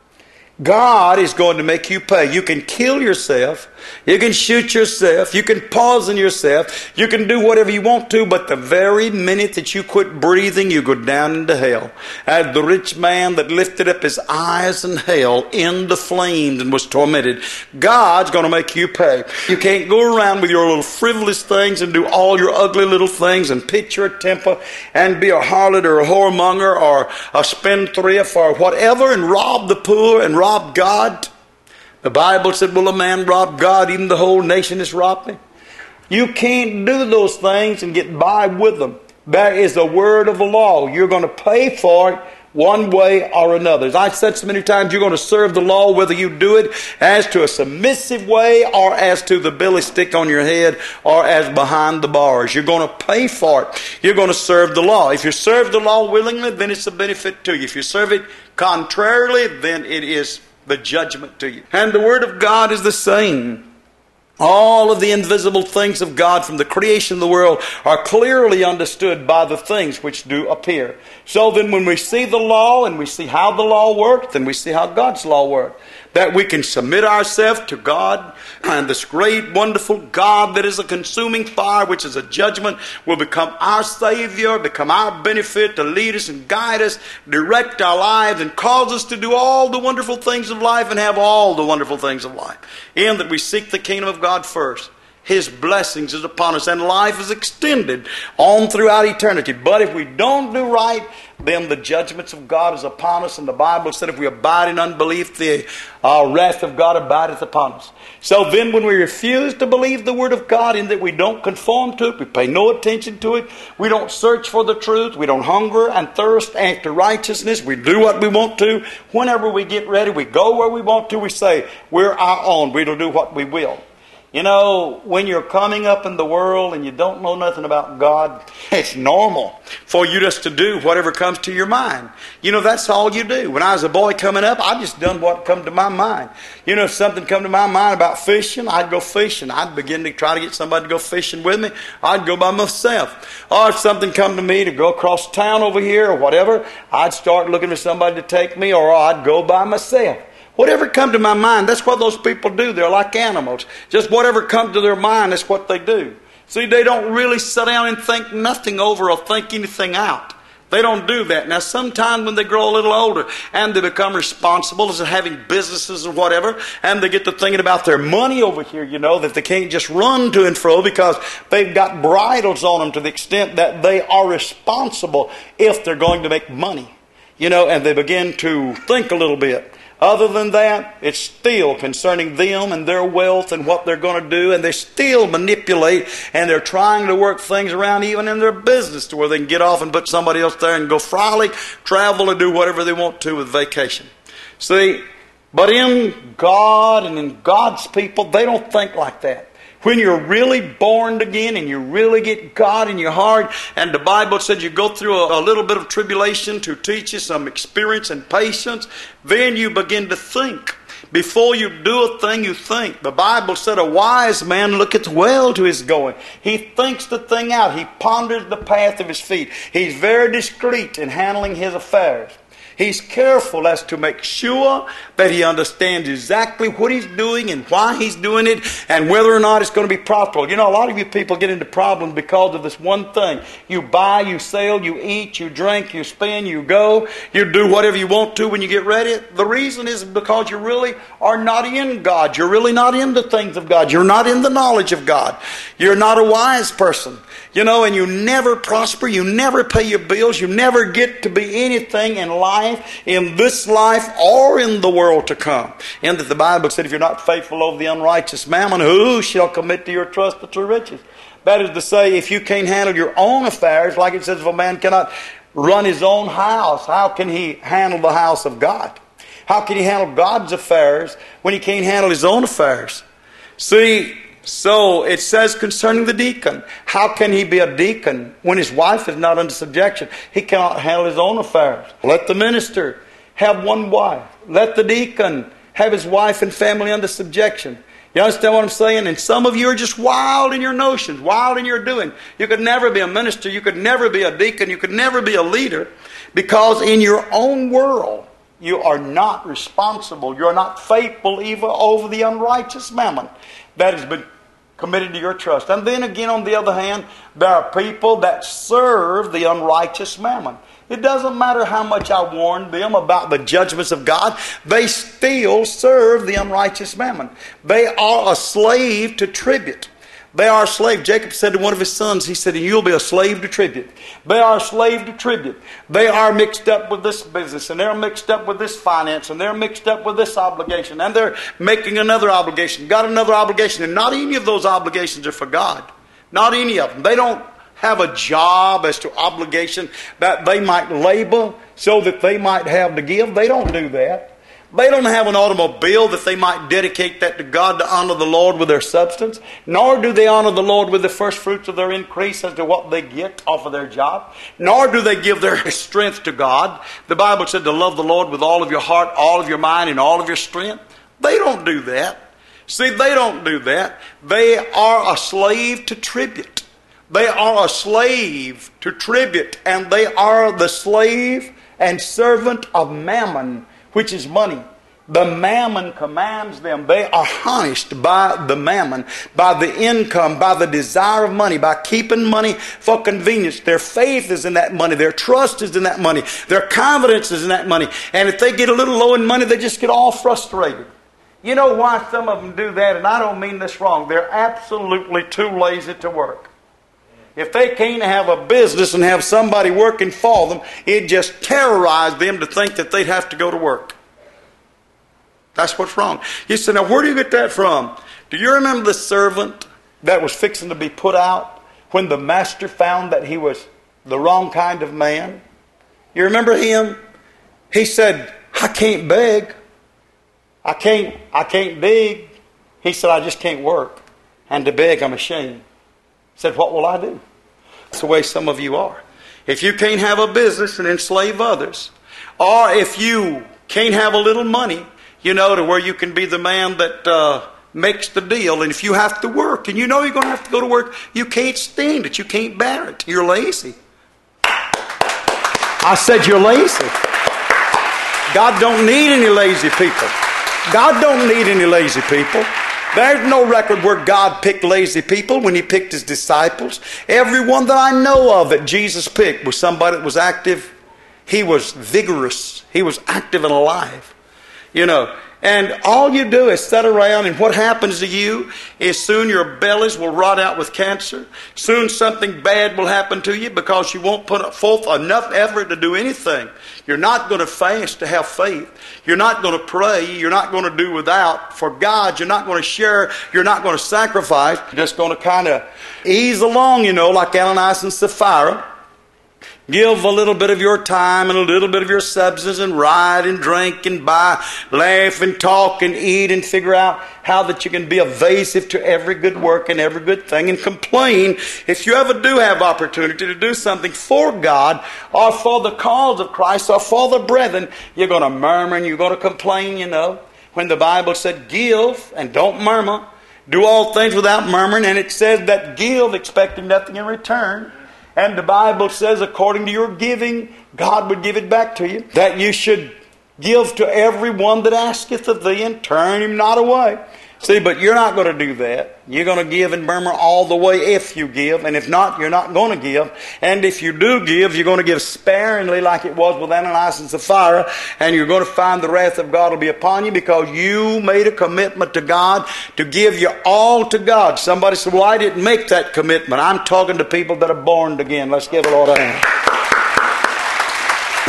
God is going to make you pay. You can kill yourself. You can shoot yourself. You can poison yourself. You can do whatever you want to, but the very minute that you quit breathing, you go down into hell. As the rich man that lifted up his eyes in hell in the flames and was tormented, God's going to make you pay. You can't go around with your little frivolous things and do all your ugly little things and pitch your temper and be a harlot or a whoremonger or a spendthrift or whatever and rob the poor and rob God. The Bible said, will a man rob God? Even the whole nation is robbing. You can't do those things and get by with them. There is a word of the law. You're going to pay for it one way or another. As I've said so many times, you're going to serve the law whether you do it as to a submissive way or as to the billy stick on your head or as behind the bars. You're going to pay for it. You're going to serve the law. If you serve the law willingly, then it's a benefit to you. If you serve it contrarily, then it is the judgment to you. And the Word of God is the same. All of the invisible things of God from the creation of the world are clearly understood by the things which do appear. So then when we see the law and we see how the law works, then we see how God's law works. That we can submit ourselves to God, and this great, wonderful God that is a consuming fire, which is a judgment, will become our Savior, become our benefit to lead us and guide us, direct our lives, and cause us to do all the wonderful things of life and have all the wonderful things of life. In that we seek the kingdom of God first. His blessings is upon us, and life is extended on throughout eternity. But if we don't do right, then the judgments of God is upon us. And the Bible said if we abide in unbelief, the uh, wrath of God abideth upon us. So then when we refuse to believe the Word of God, in that we don't conform to it, we pay no attention to it, we don't search for the truth, we don't hunger and thirst after righteousness, we do what we want to. Whenever we get ready, we go where we want to, we say, we're our own, we'll do what we will. You know, when you're coming up in the world and you don't know nothing about God, it's normal for you just to do whatever comes to your mind. You know, that's all you do. When I was a boy coming up, I just done what come to my mind. You know, if something come to my mind about fishing, I'd go fishing. I'd begin to try to get somebody to go fishing with me. I'd go by myself. Or if something come to me to go across town over here or whatever, I'd start looking for somebody to take me, or I'd go by myself. Whatever come to my mind, that's what those people do. They're like animals. Just whatever comes to their mind, that's what they do. See, they don't really sit down and think nothing over or think anything out. They don't do that. Now, sometimes when they grow a little older and they become responsible as having businesses or whatever, and they get to thinking about their money over here, you know, that they can't just run to and fro because they've got bridles on them to the extent that they are responsible if they're going to make money. You know, and they begin to think a little bit. Other than that, it's still concerning them and their wealth and what they're going to do. And they still manipulate, and they're trying to work things around even in their business to where they can get off and put somebody else there and go frolic, travel, and do whatever they want to with vacation. See, but in God and in God's people, they don't think like that. When you're really born again and you really get God in your heart, and the Bible said you go through a, a little bit of tribulation to teach you some experience and patience, then you begin to think. Before you do a thing, you think. The Bible said a wise man looketh well to his going. He thinks the thing out. He ponders the path of his feet. He's very discreet in handling his affairs. He's careful as to make sure that he understands exactly what he's doing and why he's doing it and whether or not it's going to be profitable. You know, a lot of you people get into problems because of this one thing. You buy, you sell, you eat, you drink, you spend, you go. You do whatever you want to when you get ready. The reason is because you really are not in God. You're really not in the things of God. You're not in the knowledge of God. You're not a wise person. You know, and you never prosper. You never pay your bills. You never get to be anything in life life, in this life, or in the world to come. And that the Bible said, if you're not faithful over the unrighteous mammon, who shall commit to your trust the true riches? That is to say, if you can't handle your own affairs, like it says, if a man cannot run his own house, how can he handle the house of God? How can he handle God's affairs when he can't handle his own affairs? See, so it says concerning the deacon, how can he be a deacon when his wife is not under subjection? He cannot handle his own affairs. Let the minister have one wife. Let the deacon have his wife and family under subjection. You understand what I'm saying? And some of you are just wild in your notions, wild in your doing. You could never be a minister. You could never be a deacon. You could never be a leader, because in your own world, you are not responsible. You are not faithful even over the unrighteous mammon that has been committed to your trust. And then again, on the other hand, there are people that serve the unrighteous mammon. It doesn't matter how much I warn them about the judgments of God, they still serve the unrighteous mammon. They are a slave to tribute. They are a slave. Jacob said to one of his sons, he said, you'll be a slave to tribute. They are a slave to tribute. They are mixed up with this business, and they're mixed up with this finance, and they're mixed up with this obligation, and they're making another obligation, got another obligation, and not any of those obligations are for God. Not any of them. They don't have a job as to obligation that they might labor so that they might have to give. They don't do that. They don't have an automobile that they might dedicate that to God to honor the Lord with their substance. Nor do they honor the Lord with the first fruits of their increase as to what they get off of their job. Nor do they give their strength to God. The Bible said to love the Lord with all of your heart, all of your mind, and all of your strength. They don't do that. See, they don't do that. They are a slave to tribute. They are a slave to tribute. And they are the slave and servant of mammon, which is money. The mammon commands them. They are harnessed by the mammon, by the income, by the desire of money, by keeping money for convenience. Their faith is in that money. Their trust is in that money. Their confidence is in that money. And if they get a little low in money, they just get all frustrated. You know why some of them do that? And I don't mean this wrong. They're absolutely too lazy to work. If they can't have a business and have somebody working for them, it just terrorized them to think that they'd have to go to work. That's what's wrong. You say, now where do you get that from? Do you remember the servant that was fixing to be put out when the master found that he was the wrong kind of man? You remember him? He said, I can't beg. I can't, I can't dig. He said, I just can't work. And to beg, I'm ashamed. Said, what will I do? That's the way some of you are. If you can't have a business and enslave others, or if you can't have a little money, you know, to where you can be the man that uh, makes the deal, and if you have to work, and you know you're going to have to go to work, you can't stand it, you can't bear it, you're lazy. I said you're lazy. God don't need any lazy people. God don't need any lazy people. There's no record where God picked lazy people when He picked His disciples. Everyone that I know of that Jesus picked was somebody that was active. He was vigorous. He was active and alive. You know, and all you do is sit around, and what happens to you is soon your bellies will rot out with cancer. Soon something bad will happen to you because you won't put forth enough effort to do anything. You're not going to fast to have faith. You're not going to pray. You're not going to do without for God. You're not going to share. You're not going to sacrifice. You're just going to kind of ease along, you know, like Ananias and Sapphira. Give a little bit of your time and a little bit of your substance and ride and drink and buy, laugh and talk and eat and figure out how that you can be evasive to every good work and every good thing and complain. If you ever do have opportunity to do something for God or for the cause of Christ or for the brethren, you're going to murmur and you're going to complain, you know. When the Bible said give and don't murmur, do all things without murmuring, and it says that give expecting nothing in return. And the Bible says, according to your giving, God would give it back to you. That you should give to every one that asketh of thee, and turn him not away. See, but you're not going to do that. You're going to give and murmur all the way if you give. And if not, you're not going to give. And if you do give, you're going to give sparingly like it was with Ananias and Sapphira. And you're going to find the wrath of God will be upon you because you made a commitment to God to give you all to God. Somebody said, well, I didn't make that commitment. I'm talking to people that are born again. Let's give the Lord a hand.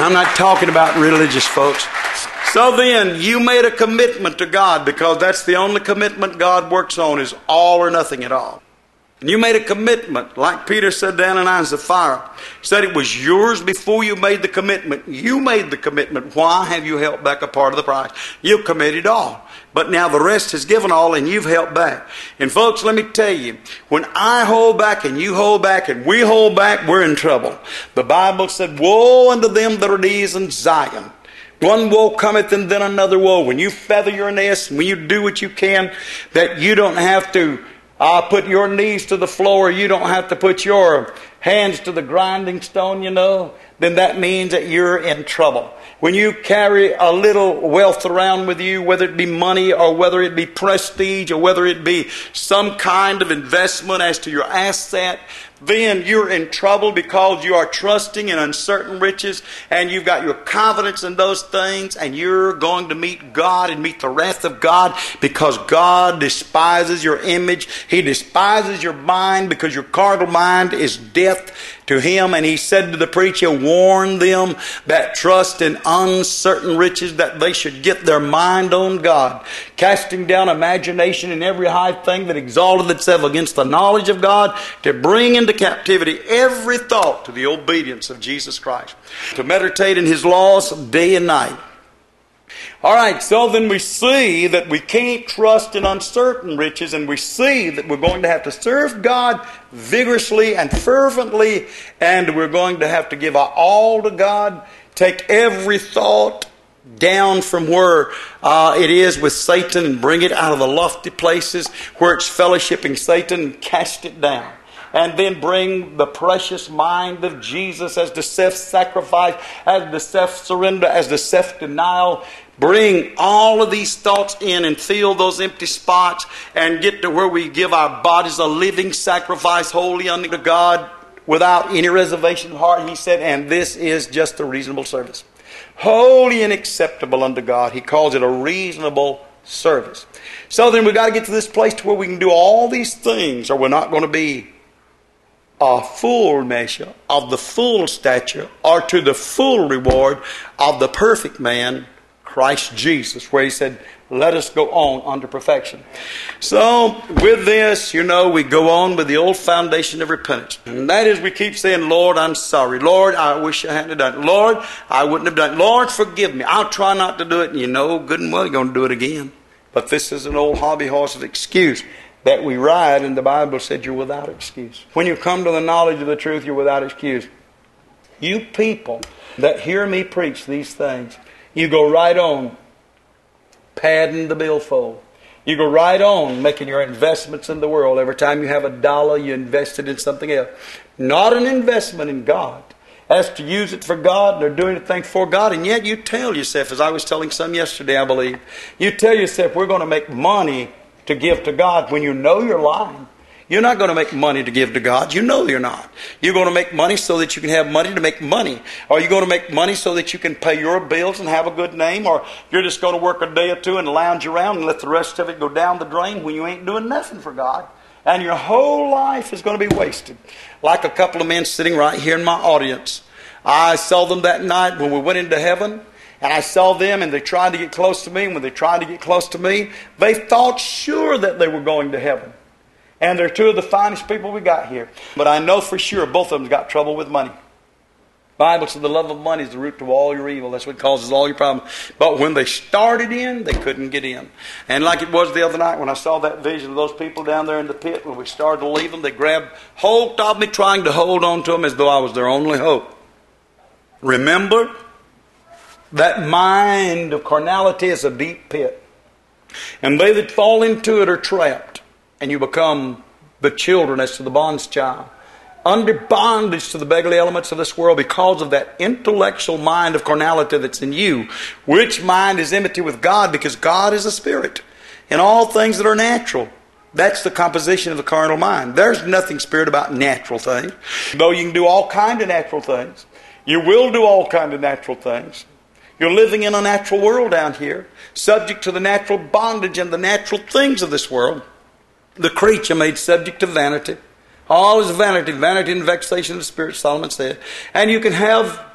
I'm not talking about religious folks. So then, you made a commitment to God, because that's the only commitment God works on, is all or nothing at all. And you made a commitment, like Peter said to Ananias and Sapphira. He said it was yours before you made the commitment. You made the commitment. Why have you held back a part of the price? You've committed all. But now the rest is given all, and you've held back. And folks, let me tell you, when I hold back and you hold back and we hold back, we're in trouble. The Bible said, woe unto them that are at ease in Zion. One woe cometh and then another woe. When you feather your nest, when you do what you can, that you don't have to uh, put your knees to the floor, you don't have to put your hands to the grinding stone, you know, then that means that you're in trouble. When you carry a little wealth around with you, whether it be money or whether it be prestige or whether it be some kind of investment as to your asset, then you're in trouble, because you are trusting in uncertain riches and you've got your confidence in those things, and you're going to meet God and meet the wrath of God, because God despises your image. He despises your mind, because your carnal mind is death to Him. And He said to the preacher, warn them that trust in uncertain riches, that they should get their mind on God, casting down imagination and every high thing that exalteth itself against the knowledge of God, to bring into captivity every thought to the obedience of Jesus Christ, to meditate in His laws day and night. All right, so then we see that we can't trust in uncertain riches, and we see that we're going to have to serve God vigorously and fervently, and we're going to have to give our all to God, take every thought down from where uh, it is with Satan and bring it out of the lofty places where it's fellowshipping Satan and cast it down. And then bring the precious mind of Jesus as the self-sacrifice, as the self-surrender, as the self-denial. Bring all of these thoughts in and fill those empty spots and get to where we give our bodies a living sacrifice, holy unto God, without any reservation of heart. He said, and this is just a reasonable service. Holy and acceptable unto God. He calls it a reasonable service. So then we've got to get to this place to where we can do all these things, or we're not going to be a full measure of the full stature, or to the full reward of the perfect man, Christ Jesus, where He said, let us go on unto perfection. So with this, you know, we go on with the old foundation of repentance. And that is, we keep saying, Lord, I'm sorry. Lord, I wish I hadn't done it. Lord, I wouldn't have done it. Lord, forgive me. I'll try not to do it. And you know good and well you're going to do it again. But this is an old hobby horse of excuse that we ride, and the Bible said you're without excuse. When you come to the knowledge of the truth, you're without excuse. You people that hear me preach these things, you go right on padding the billfold. You go right on making your investments in the world. Every time you have a dollar, you invest it in something else. Not an investment in God. As to use it for God, and they're doing anything for God, and yet you tell yourself, as I was telling some yesterday, I believe, you tell yourself, we're going to make money to give to God, when you know you're lying. You're not going to make money to give to God. You know you're not. You're going to make money so that you can have money to make money. Or you're going to make money so that you can pay your bills and have a good name. Or you're just going to work a day or two and lounge around and let the rest of it go down the drain when you ain't doing nothing for God. And your whole life is going to be wasted. Like a couple of men sitting right here in my audience. I saw them that night when we went into heaven. And I saw them, and they tried to get close to me. And when they tried to get close to me, they thought sure that they were going to heaven. And they're two of the finest people we got here. But I know for sure both of them got trouble with money. The Bible says the love of money is the root to all your evil. That's what causes all your problems. But when they started in, they couldn't get in. And like it was the other night when I saw that vision of those people down there in the pit, when we started to leave them, they grabbed hold of me, trying to hold on to them as though I was their only hope. Remember, that mind of carnality is a deep pit. And they that fall into it are trapped. And you become the children as to the bond's child. Under bondage to the beggarly elements of this world, because of that intellectual mind of carnality that's in you. Which mind is enmity with God, because God is a spirit. And all things that are natural. That's the composition of the carnal mind. There's nothing spirit about natural things. Though you can do all kind of natural things. You will do all kind of natural things. You're living in a natural world down here, subject to the natural bondage and the natural things of this world. The creature made subject to vanity. All is vanity, vanity and vexation of the spirit, Solomon said. And you can have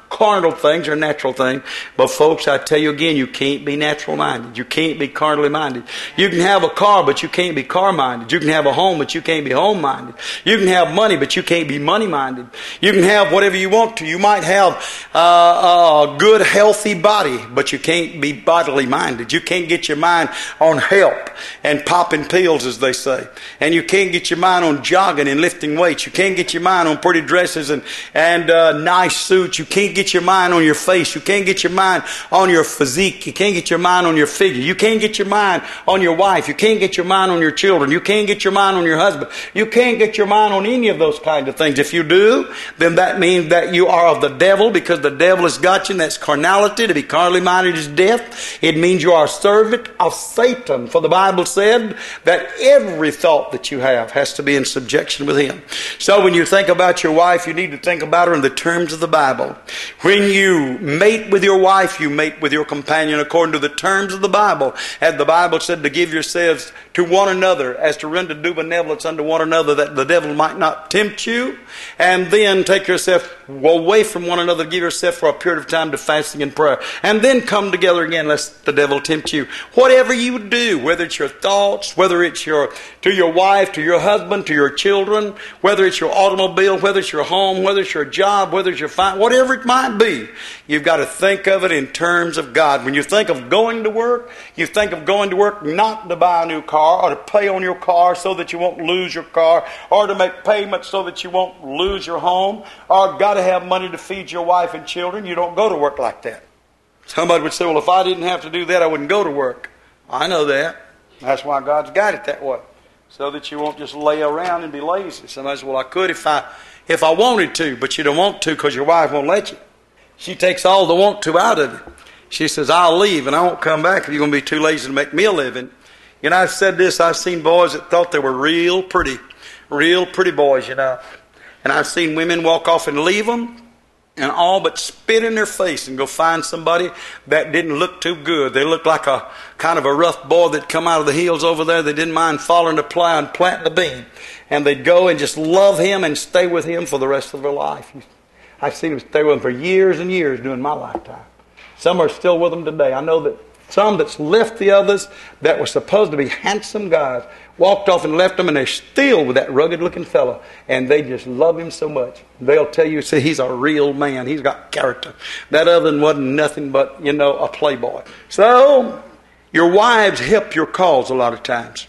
carnal things or natural things. But folks, I tell you again, you can't be natural minded. You can't be carnally minded. You can have a car, but you can't be car minded. You can have a home, but you can't be home minded. You can have money, but you can't be money minded. You can have whatever you want to. You might have uh, a good, healthy body, but you can't be bodily minded. You can't get your mind on help and popping pills, as they say. And you can't get your mind on jogging and lifting weights. You can't get your mind on pretty dresses and, and uh, nice suits. You can't get your mind on your face. You can't get your mind on your physique. You can't get your mind on your figure. You can't get your mind on your wife. You can't get your mind on your children. You can't get your mind on your husband. You can't get your mind on any of those kinds of things. If you do, then that means that you are of the devil, because the devil has got you, and that's carnality. To be carnally minded is death. It means you are a servant of Satan. For the Bible said that every thought that you have has to be in subjection with him. So when you think about your wife, you need to think about her in the terms of the Bible. When you mate with your wife, you mate with your companion according to the terms of the Bible. As the Bible said, to give yourselves to one another as to render due benevolence unto one another, that the devil might not tempt you. And then take yourself away from one another, give yourself for a period of time to fasting and prayer. And then come together again, lest the devil tempt you. Whatever you do, whether it's your thoughts, whether it's your to your wife, to your husband, to your children, whether it's your automobile, whether it's your home, whether it's your job, whether it's your fi- whatever it might be, you've got to think of it in terms of God. When you think of going to work, you think of going to work not to buy a new car or to pay on your car so that you won't lose your car, or to make payments so that you won't lose your home, or got to have money to feed your wife and children. You don't go to work like that. Somebody would say, well, if I didn't have to do that, I wouldn't go to work. I know that. That's why God's got it that way, so that you won't just lay around and be lazy. Somebody says, well, I could if I if I wanted to, but you don't want to because your wife won't let you. She takes all the want to out of you. She says, I'll leave and I won't come back if you're going to be too lazy to make me a living. You know, I've said this, I've seen boys that thought they were real pretty, real pretty boys, you know. And I've seen women walk off and leave them and all but spit in their face and go find somebody that didn't look too good. They looked like a kind of a rough boy that come out of the hills over there. They didn't mind following the plow and planting the bean. And they'd go and just love him and stay with him for the rest of their life. I've seen them stay with him for years and years during my lifetime. Some are still with him today. I know that some that's left the others that were supposed to be handsome guys walked off and left them, and they're still with that rugged-looking fella, and they just love him so much. They'll tell you, say, he's a real man. He's got character. That other one wasn't nothing but, you know, a playboy. So, your wives help your cause a lot of times.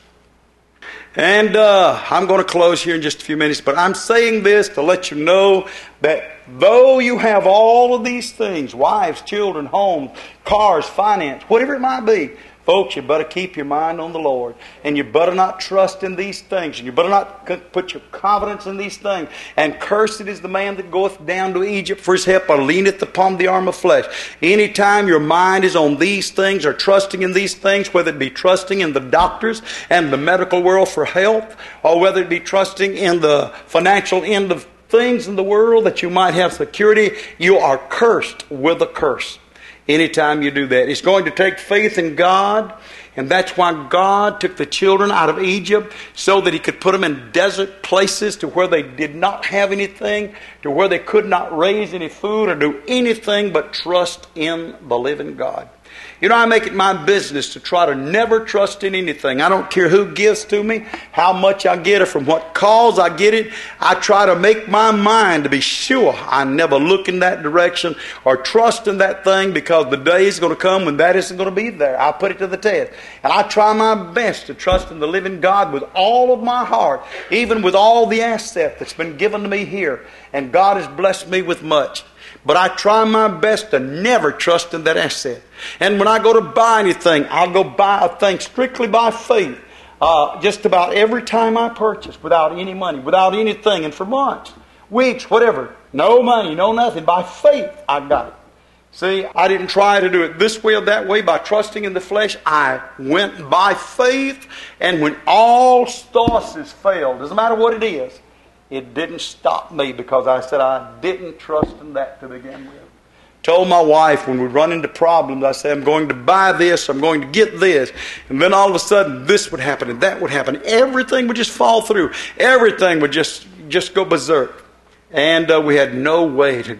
And uh, I'm going to close here in just a few minutes, but I'm saying this to let you know that though you have all of these things, wives, children, homes, cars, finance, whatever it might be, folks, you better keep your mind on the Lord. And you better not trust in these things. And you better not put your confidence in these things. And cursed is the man that goeth down to Egypt for his help, or leaneth upon the arm of flesh. Anytime your mind is on these things, or trusting in these things, whether it be trusting in the doctors and the medical world for health, or whether it be trusting in the financial end of things in the world that you might have security, you are cursed with a curse. Anytime you do that, it's going to take faith in God, and that's why God took the children out of Egypt, so that He could put them in desert places to where they did not have anything, to where they could not raise any food or do anything but trust in the living God. You know, I make it my business to try to never trust in anything. I don't care who gives to me, how much I get, or from what cause I get it. I try to make my mind to be sure I never look in that direction or trust in that thing, because the day is going to come when that isn't going to be there. I put it to the test. And I try my best to trust in the living God with all of my heart, even with all the asset that's been given to me here. And God has blessed me with much. But I try my best to never trust in that asset. And when I go to buy anything, I'll go buy a thing strictly by faith. Uh, just about every time I purchase, without any money, without anything. And for months, weeks, whatever, no money, no nothing. By faith, I got it. See, I didn't try to do it this way or that way by trusting in the flesh. I went by faith. And when all sources failed, doesn't matter what it is, it didn't stop me, because I said I didn't trust in that to begin with. Told my wife when we run into problems, I said, I'm going to buy this, I'm going to get this. And then all of a sudden this would happen and that would happen. Everything would just fall through. Everything would just, just go berserk. And uh, we had no way to get it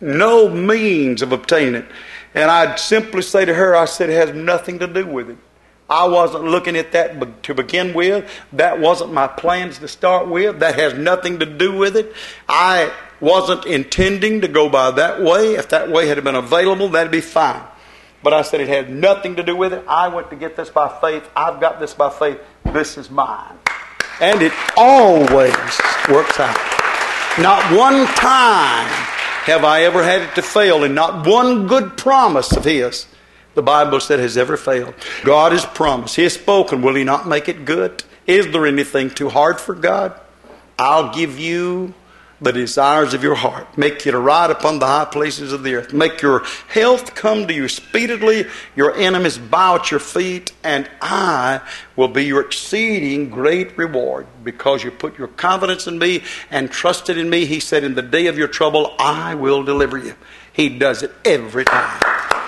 no means of obtaining it. And I'd simply say to her, I said, it has nothing to do with it. I wasn't looking at that to begin with. That wasn't my plans to start with. That has nothing to do with it. I wasn't intending to go by that way. If that way had been available, that'd be fine. But I said it had nothing to do with it. I went to get this by faith. I've got this by faith. This is mine. And it always works out. Not one time have I ever had it to fail, and not one good promise of His, the Bible said, has ever failed. God has promised. He has spoken. Will He not make it good? Is there anything too hard for God? I'll give you the desires of your heart. Make you to ride upon the high places of the earth. Make your health come to you speedily. Your enemies bow at your feet. And I will be your exceeding great reward, because you put your confidence in me and trusted in me. He said, in the day of your trouble, I will deliver you. He does it every time.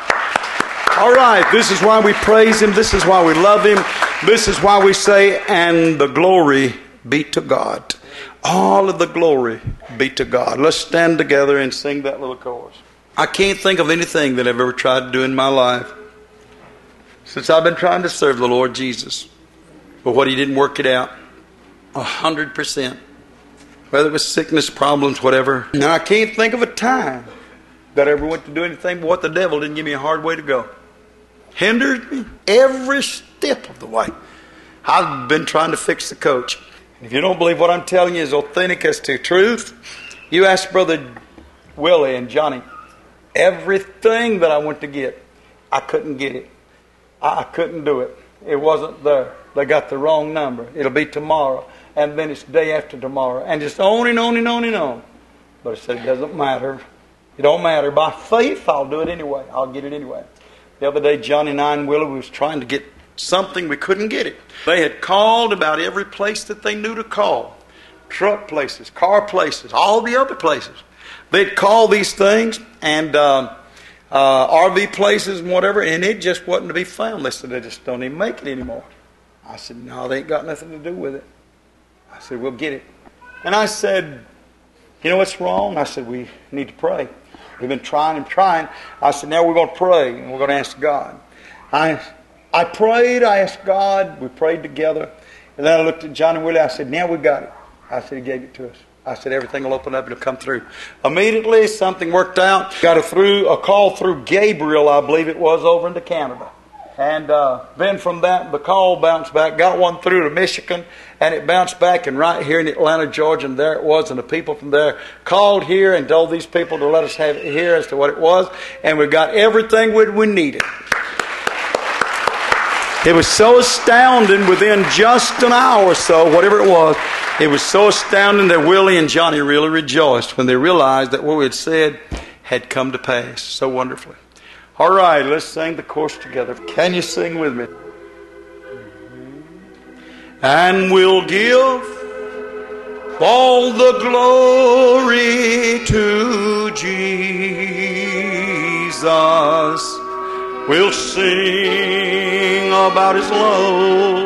All right, this is why we praise Him. This is why we love Him. This is why we say, and the glory be to God. All of the glory be to God. Let's stand together and sing that little chorus. I can't think of anything that I've ever tried to do in my life since I've been trying to serve the Lord Jesus, but what He didn't work it out a hundred percent. Whether it was sickness, problems, whatever. Now I can't think of a time that I ever went to do anything but what the devil didn't give me a hard way to go. Hindered me every step of the way. I've been trying to fix the coach. If you don't believe what I'm telling you is authentic as to truth, you ask Brother Willie and Johnny. Everything that I went to get, I couldn't get it. I couldn't do it. It wasn't there. They got the wrong number. It'll be tomorrow. And then it's day after tomorrow. And just on and on and on and on. But I said, it doesn't matter. It don't matter. By faith, I'll do it anyway. I'll get it anyway. The other day, Johnny and I and Willie was trying to get something. We couldn't get it. They had called about every place that they knew to call. Truck places, car places, all the other places. They'd call these things, and uh, uh, R V places and whatever, and it just wasn't to be found. They said, they just don't even make it anymore. I said, no, they ain't got nothing to do with it. I said, we'll get it. And I said, you know what's wrong? I said, we need to pray. We've been trying and trying. I said, now we're going to pray, and we're going to ask God. I I prayed, I asked God, we prayed together. And then I looked at John and Willie, I said, now we got it. I said, He gave it to us. I said, everything will open up, it'll come through. Immediately, something worked out. Got a, through, a call through Gabriel, I believe it was, over into Canada. And uh, then from that, the call bounced back. Got one through to Michigan, and it bounced back. And right here in Atlanta, Georgia, and there it was. And the people from there called here and told these people to let us have it here as to what it was. And we got everything we, we needed. It was so astounding within just an hour or so, whatever it was, it was so astounding that Willie and Johnny really rejoiced when they realized that what we had said had come to pass so wonderfully. All right, let's sing the chorus together. Can you sing with me? And we'll give all the glory to Jesus. We'll sing about His love,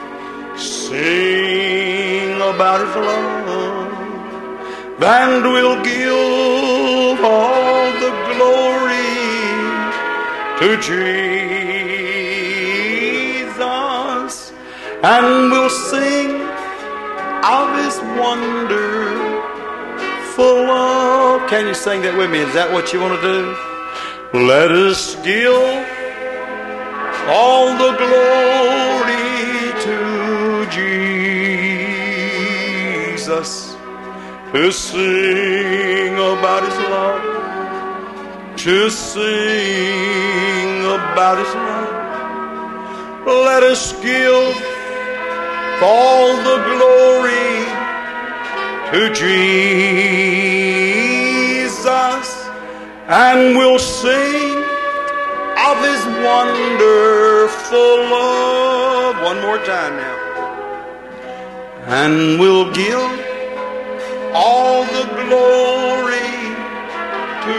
sing about His love, and we'll give all the glory to Jesus, and we'll sing of His wonderful love. Can you sing that with me? Is that what you want to do? Let us give all the glory to Jesus, to sing about His love, to sing about His love. Let us give all the glory to Jesus, and we'll sing of His wonderful love. One more time now. And we'll give all the glory to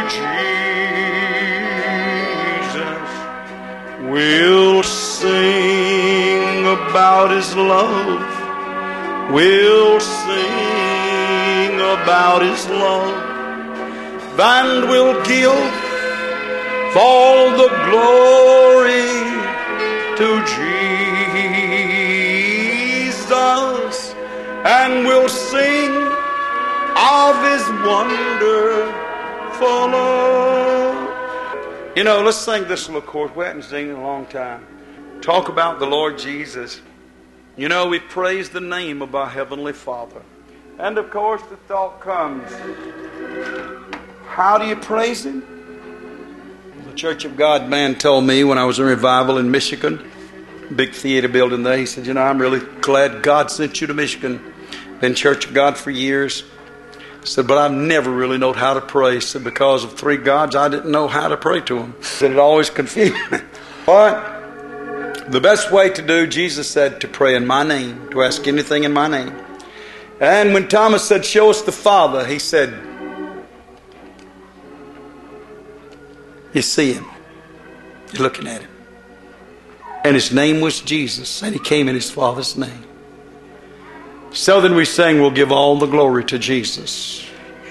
Jesus. We'll sing about His love. We'll sing about His love. and we'll give all the glory to Jesus, and we'll sing of His wonderful love. You know, let's sing this little chorus. We haven't sung in a long time. Talk about the Lord Jesus. You know, we praise the name of our Heavenly Father. And of course the thought comes, how do you praise Him? The Church of God man told me when I was in revival in Michigan, big theater building there, he said, you know, I'm really glad God sent you to Michigan. Been Church of God for years. He said, but I've never really known how to pray. He said, because of three gods, I didn't know how to pray to them. He said, it always confused me. But the best way to do, Jesus said, to pray in my name, to ask anything in my name. And when Thomas said, show us the Father, he said, you see Him. You're looking at Him. And His name was Jesus, and He came in His Father's name. So then we sang, we'll give all the glory to Jesus.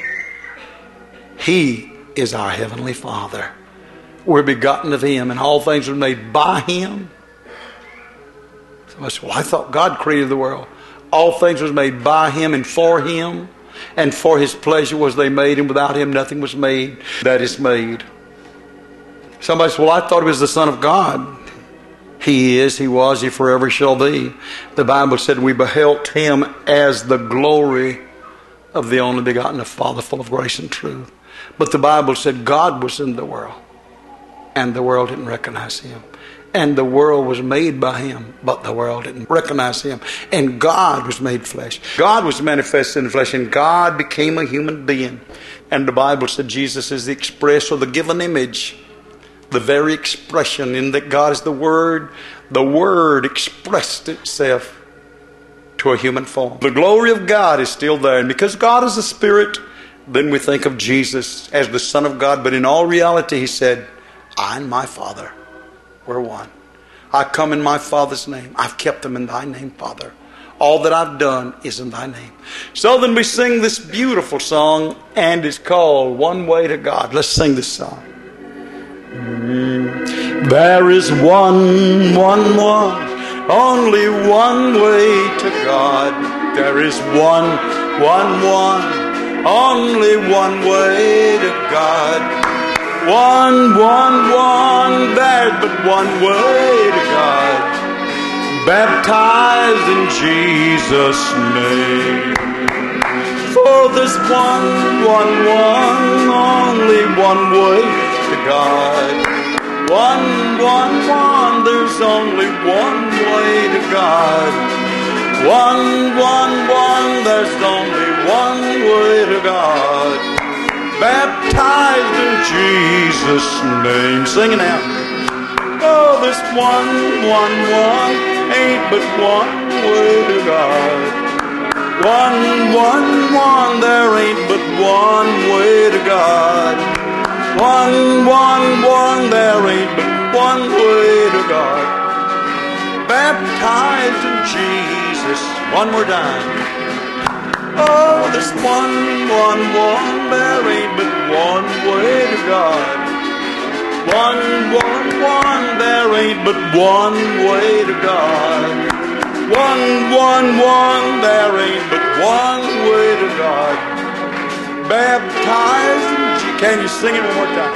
He is our Heavenly Father. We're begotten of Him, and all things were made by Him. So I said, well, I thought God created the world. All things was made by Him and for Him, and for His pleasure was they made, and without Him nothing was made that is made. Somebody said, well, I thought He was the Son of God. He is, He was, He forever shall be. The Bible said we beheld Him as the glory of the only begotten of Father, full of grace and truth. But the Bible said God was in the world, and the world didn't recognize Him. And the world was made by Him, but the world didn't recognize Him. And God was made flesh. God was manifested in the flesh, and God became a human being. And the Bible said Jesus is the express or the given image, the very expression, in that God is the Word. The Word expressed itself to a human form. The glory of God is still there. And because God is a Spirit, then we think of Jesus as the Son of God. But in all reality, He said, I and my Father, we're one. I come in my Father's name. I've kept them in thy name, Father. All that I've done is in thy name. So then we sing this beautiful song, and it's called One Way to God. Let's sing this song. There is one, one, one, only one way to God. There is one, one, one, only one way to God. One, one, one, there's but one way to God. Baptized in Jesus' name. For this one, one, one, only one way to God. One, one, one, there's only one way to God. One, one, one, there's only one way to God. Baptized in Jesus' name. Sing it out. Oh, this one, one, one, ain't but one way to God. One, one, one, there ain't but one way to God. One, one, one, there ain't but one way to God. Baptized in Jesus. One more time. Oh, this one, one, one, there ain't but one way to God. One, one, one, there ain't but one way to God. One, one, one, there ain't but one way to God. Baptized in Jesus. Can you sing it one more time?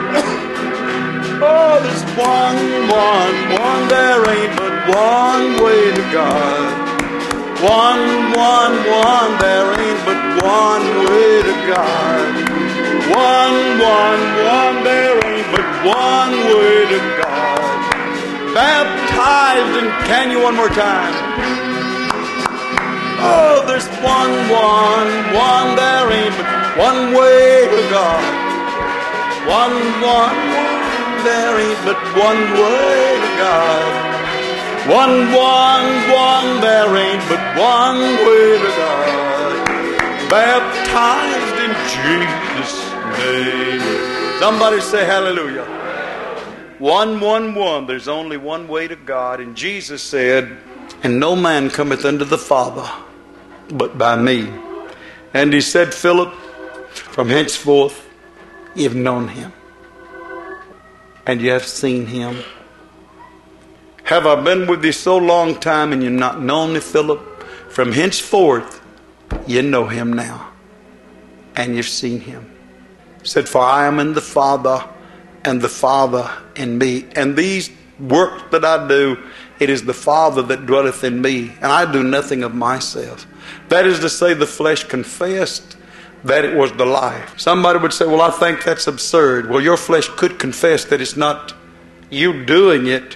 Oh, there's one, one, one, there ain't but one way to God. One, one, one, there ain't but one way to God. One, one, one, there ain't but one way to God. Baptized in, can you one more time? Oh, there's one, one, one, there ain't but one way to God. One, one, one, there ain't but one way to God. One, one, one, there ain't but one way to God. Baptized in Jesus' name. Somebody say hallelujah. One, one, one, there's only one way to God. And Jesus said, and no man cometh unto the Father but by me. And He said, Philip, from henceforth You've known him. And you have seen him. Have I been with thee so long time and you've not known me, Philip? From henceforth, you know him now. And you've seen him. He said, for I am in the Father, and the Father in me. And these works that I do, it is the Father that dwelleth in me. And I do nothing of myself. That is to say, the flesh confessed that it was the life. Somebody would say, well, I think that's absurd. Well, your flesh could confess that it's not you doing it,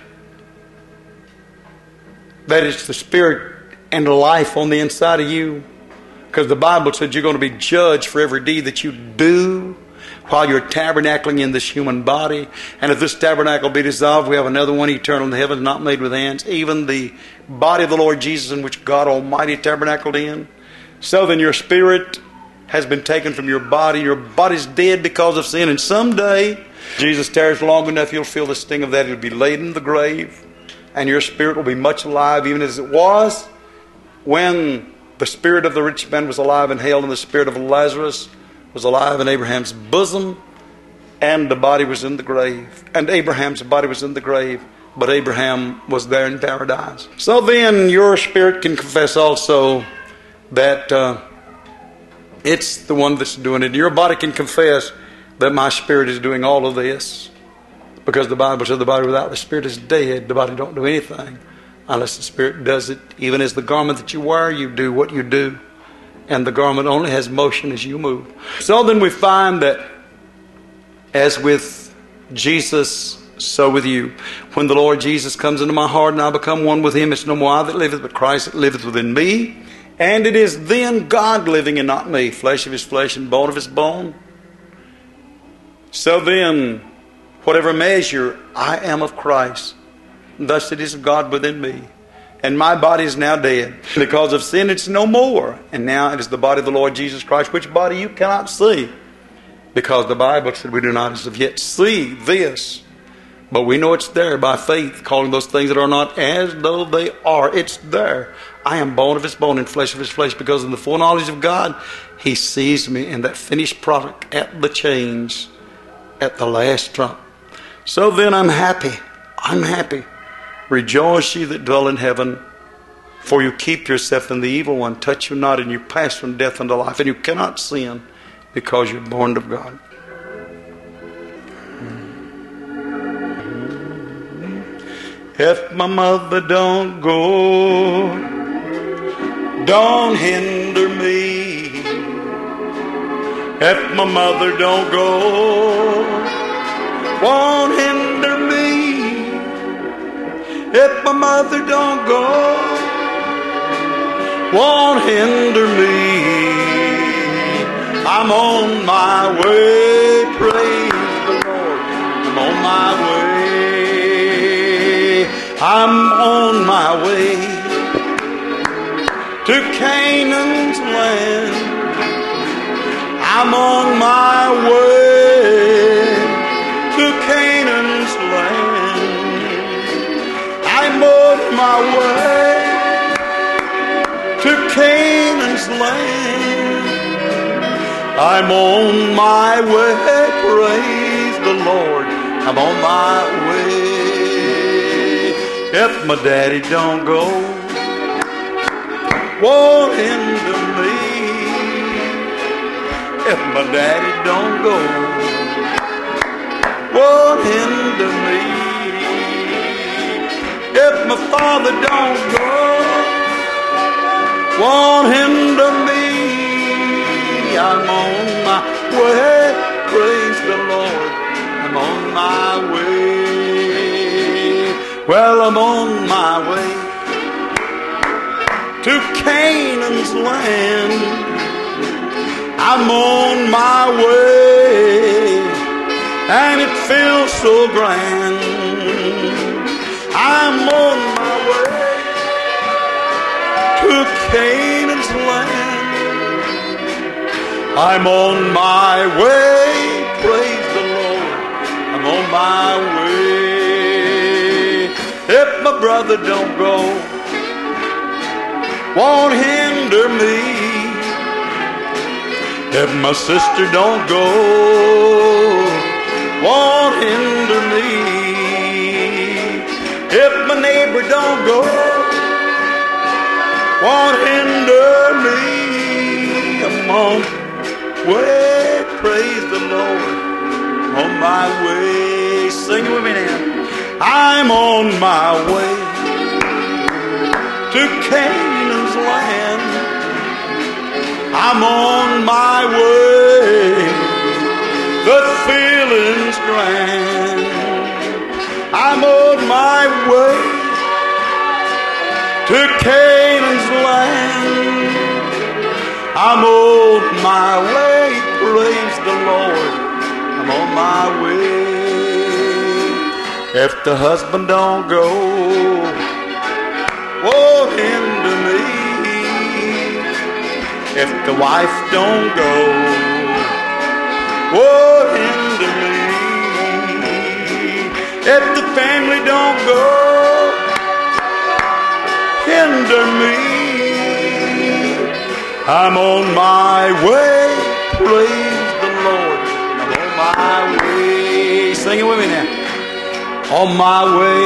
that it's the Spirit and the life on the inside of you. Because the Bible said you're going to be judged for every deed that you do while you're tabernacling in this human body. And if this tabernacle be dissolved, we have another one eternal in the heavens, not made with hands. Even the body of the Lord Jesus, in which God Almighty tabernacled in. So then your spirit has been taken from your body. Your body's dead because of sin. And someday, Jesus tarries long enough, you'll feel the sting of that. It'll be laid in the grave. And your spirit will be much alive, even as it was when the spirit of the rich man was alive in hell, and the spirit of Lazarus was alive in Abraham's bosom, and the body was in the grave. And Abraham's body was in the grave, but Abraham was there in paradise. So then your spirit can confess also that uh, it's the one that's doing it. Your body can confess that my spirit is doing all of this. Because the Bible said the body without the spirit is dead. The body don't do anything unless the spirit does it. Even as the garment that you wear, you do what you do. And the garment only has motion as you move. So then we find that as with Jesus, so with you. When the Lord Jesus comes into my heart and I become one with him, it's no more I that liveth, but Christ that liveth within me. And it is then God living and not me. Flesh of his flesh and bone of his bone. So then, whatever measure I am of Christ, thus it is God within me. And my body is now dead. Because of sin, it's no more. And now it is the body of the Lord Jesus Christ, which body you cannot see. Because the Bible said we do not as of yet see this. But we know it's there by faith, calling those things that are not as though they are. It's there. I am bone of his bone and flesh of his flesh, because in the foreknowledge of God, he sees me in that finished product at the change, at the last trump. So then I'm happy. I'm happy. Rejoice ye that dwell in heaven, for you keep yourself in the evil one. Touch you not, and you pass from death unto life. And you cannot sin because you're born of God. If my mother don't go, don't hinder me. If my mother don't go, won't hinder me. If my mother don't go, won't hinder me. I'm on my way, praise the Lord. I'm on my way. I'm on my way to Canaan's land. I'm on my way to Canaan's land. I'm on my way to Canaan's land. I'm on my way, praise the Lord. I'm on my way. If my daddy don't go, won't hinder me. If my daddy don't go, won't hinder me. If my father don't go, won't hinder me. I'm on my way, praise the Lord. I'm on my way. Well, I'm on my way to Canaan's land. I'm on my way, and it feels so grand. I'm on my way to Canaan's land. I'm on my way, praise the Lord. I'm on my way. If my brother don't go, won't hinder me. If my sister don't go, won't hinder me. If my neighbor don't go, won't hinder me. I'm on way, praise the Lord, on my way. Sing it with me now. I'm on my way to Canaan's land. I'm on my way, the feeling's grand. I'm on my way to Canaan's land. I'm on my way, praise the Lord, I'm on my way. If the husband don't go, won't hinder me. If the wife don't go, won't hinder me. If the family don't go, hinder me. I'm on my way, praise the Lord, I'm on my way. Sing it with me now. On my way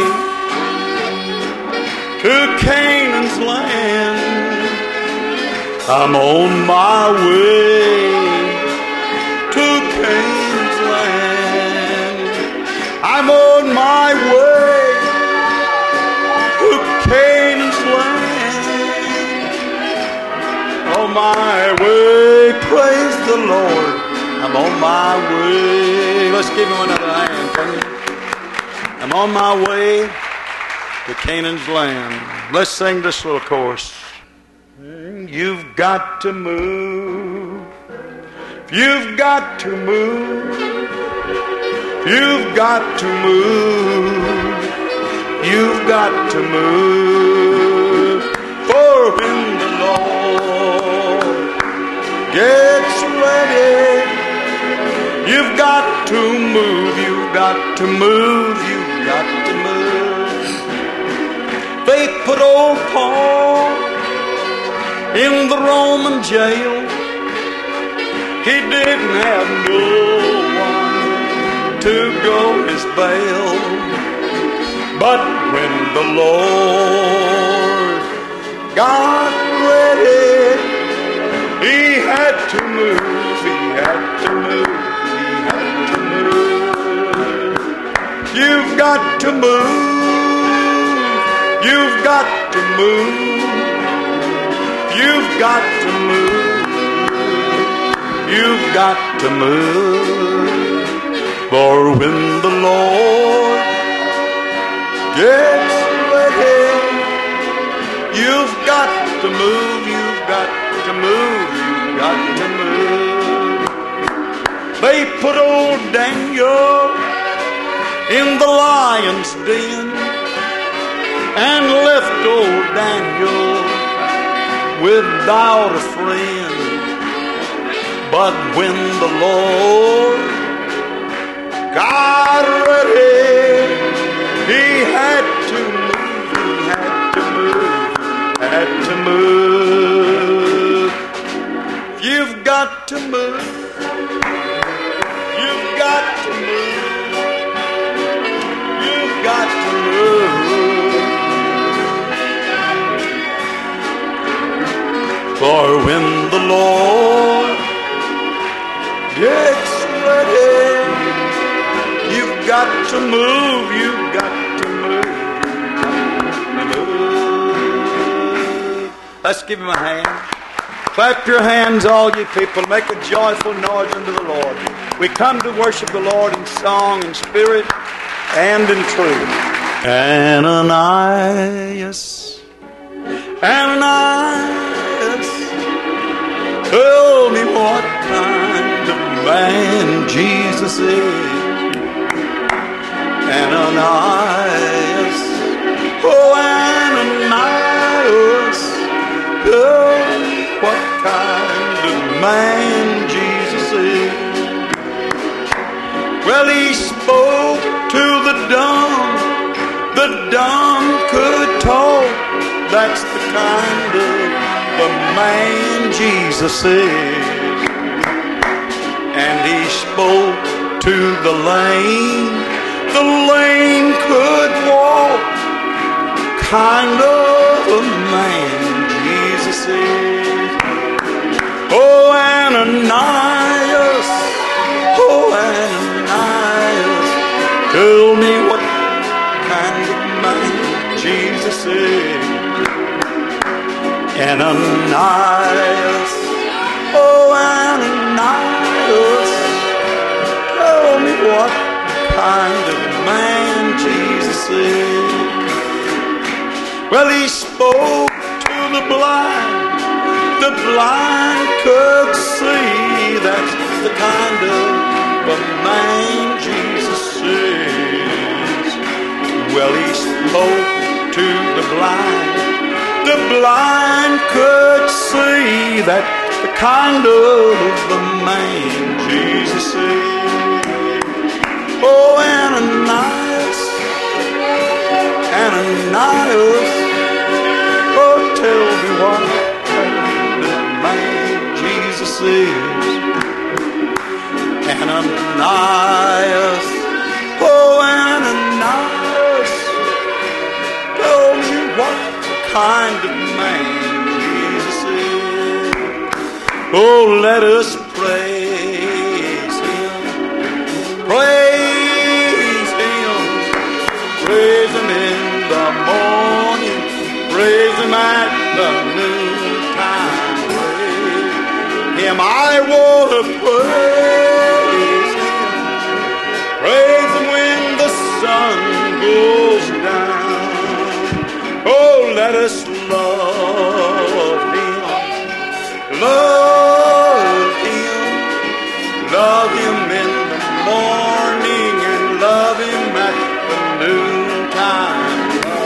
to Canaan's land. I'm on my way to Canaan's land. I'm on my way to Canaan's land. On my way, praise the Lord, I'm on my way. Let's give him another hand, can you? I'm on my way to Canaan's land. Let's sing this little chorus. You've got to move. You've got to move. You've got to move. You've got to move. For when the Lord gets ready, you've got to move. You've got to move. You've got to move. They put old Paul in the Roman jail. He didn't have no one to go his bail. But when the Lord got ready, he had to move. He had to move. He had to move. You've got to move. You've got to move. You've got to move. You've got to move. For when the Lord gets ready, you've got to move. You've got to move. You've got to move. They put old Daniel in the lion's den and left old Daniel without a friend. But when the Lord got ready, he had to move, he had to move, had to move. You've got to move. You've got to move. You've got to move. For when the Lord gets ready, you've got to move, you've got to move. Let's give him a hand. Clap your hands, all you people. Make a joyful noise unto the Lord. We come to worship the Lord in song, in spirit, and in truth. Ananias, Ananias, tell me what kind of man Jesus is. Ananias, oh Ananias, tell me what kind of man Jesus is. Well, he spoke to the dumb, the dumb could talk. That's the kind of the man Jesus is. And he spoke to the lame, the lame could walk. Kind of a man Jesus is. Oh, Ananias, oh, Ananias, tell me what kind of man Jesus is. Ananias, oh, Ananias, tell me what kind of man Jesus is. Well, he spoke to the blind. The blind could see. That's the kind of a man Jesus is. Well, he spoke to the blind. The blind could see. That's the kind of a man Jesus is. Oh, Ananias, Ananias, oh, tell me what kind of man Jesus is. Ananias, oh, Ananias, tell me what kind of man Jesus is. Oh, let us praise him, praise him, praise him in the morning, praise him at the noontime, praise him. I want to praise him, praise him when the sun goes down. Oh, let us love him, love him, love him in the morning and love him at the noontime.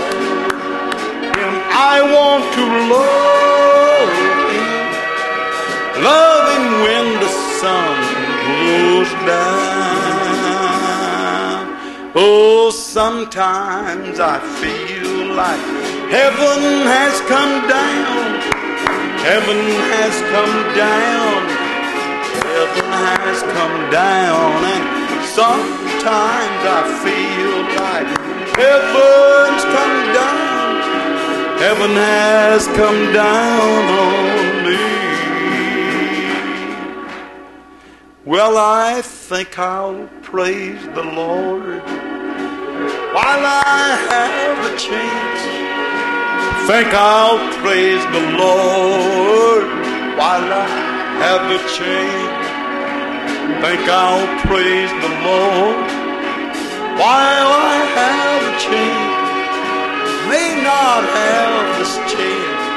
I want to love him, love him when the sun goes down. Oh, sometimes I feel like heaven has come down, heaven has come down, heaven has come down, and sometimes I feel like heaven's come down. Heaven has come down on me. Well, I think I'll praise the Lord while I have a chance. Think I'll praise the Lord while I have a chance. Think I'll praise the Lord while I have a chance. May not have this chance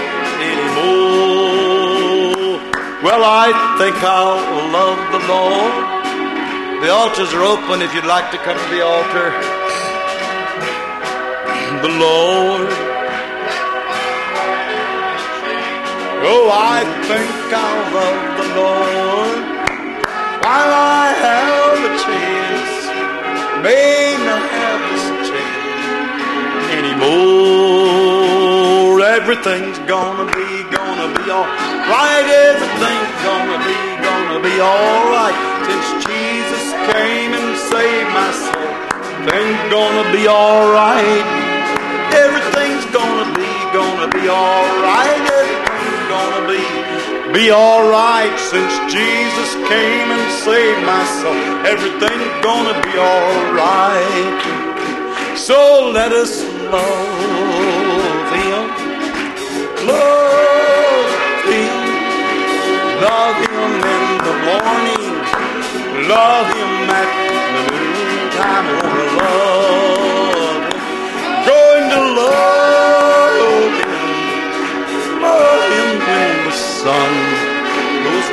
anymore. Well, I think I'll love the Lord. The altars are open if you'd like to come to the altar. The Lord. Oh, I think I'll love the Lord while I have a chance. May not have this chance anymore. Everything's gonna be, gonna be all right. Everything's gonna be, gonna be all right. Since Jesus came and saved my soul, things gonna be all right. Everything's gonna be, gonna be all right. Everything's gonna be, be all right. Since Jesus came and saved my soul, everything's gonna be all right. So let us love him, love him, love him in the morning, love him at the noontime. I want to love him, going to love him, love him when the sun goes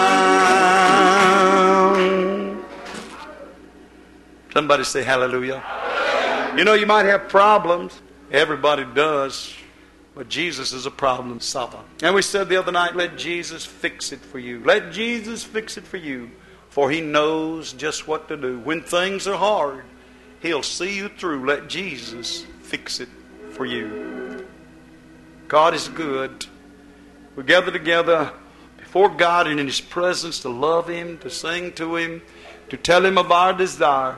down. Somebody say hallelujah. You know, you might have problems. Everybody does. But Jesus is a problem solver. And we said the other night, let Jesus fix it for you. Let Jesus fix it for you. For he knows just what to do. When things are hard, he'll see you through. Let Jesus fix it for you. God is good. We gather together before God and in his presence to love him, to sing to him, to tell Him of our desire,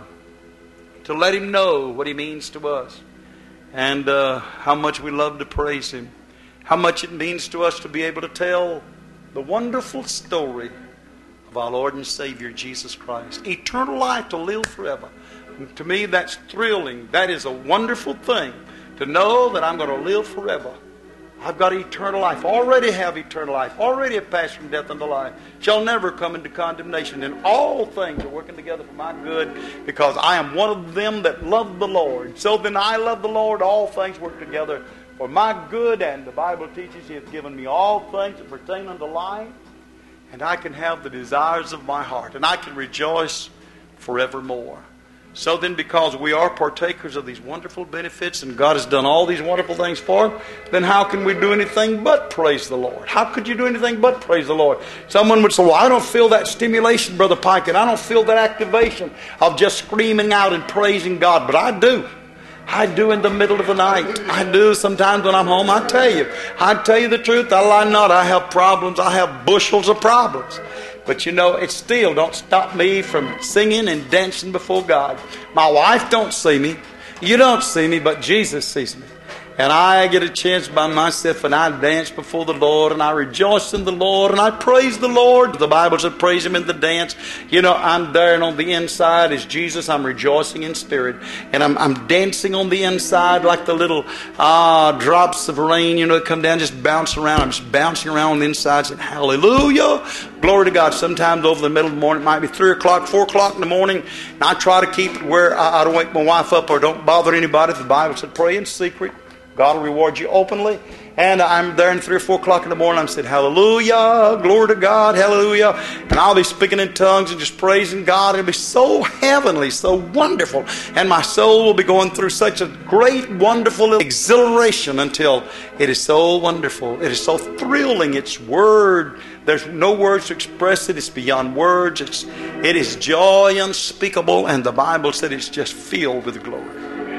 to let Him know what He means to us, and uh, how much we love to praise Him, how much it means to us to be able to tell the wonderful story of our Lord and Savior Jesus Christ. Eternal life to live forever. And to me, that's thrilling. That is a wonderful thing, to know that I'm going to live forever. I've got eternal life. Already have eternal life. Already have passed from death unto life. Shall never come into condemnation. And all things are working together for my good, because I am one of them that love the Lord. So then I love the Lord. All things work together for my good. And the Bible teaches He hath given me all things that pertain unto life. And I can have the desires of my heart. And I can rejoice forevermore. So then, because we are partakers of these wonderful benefits, and God has done all these wonderful things for us, then how can we do anything but praise the Lord? How could you do anything but praise the Lord? Someone would say, well, I don't feel that stimulation, Brother Pike, and I don't feel that activation of just screaming out and praising God. But I do. I do in the middle of the night. I do sometimes when I'm home. I tell you. I tell you the truth. I lie not. I have problems. I have bushels of problems. But you know, it still don't stop me from singing and dancing before God. My wife don't see me. You don't see me, but Jesus sees me. And I get a chance by myself, and I dance before the Lord, and I rejoice in the Lord, and I praise the Lord. The Bible said praise Him in the dance. You know, I'm there, and on the inside is Jesus. I'm rejoicing in spirit. And I'm, I'm dancing on the inside like the little uh, drops of rain, you know, that come down, just bounce around. I'm just bouncing around on the inside saying, hallelujah, glory to God. Sometimes over the middle of the morning, it might be three o'clock, four o'clock in the morning, and I try to keep it where I, I don't wake my wife up or don't bother anybody. The Bible said pray in secret. God will reward you openly. And I'm there in three or four o'clock in the morning. I'm saying, hallelujah, glory to God, hallelujah. And I'll be speaking in tongues and just praising God. It'll be so heavenly, so wonderful. And my soul will be going through such a great, wonderful exhilaration until it is so wonderful. It is so thrilling. It's word. There's no words to express it. It's beyond words. It's, it is joy unspeakable. And the Bible said it's just filled with glory.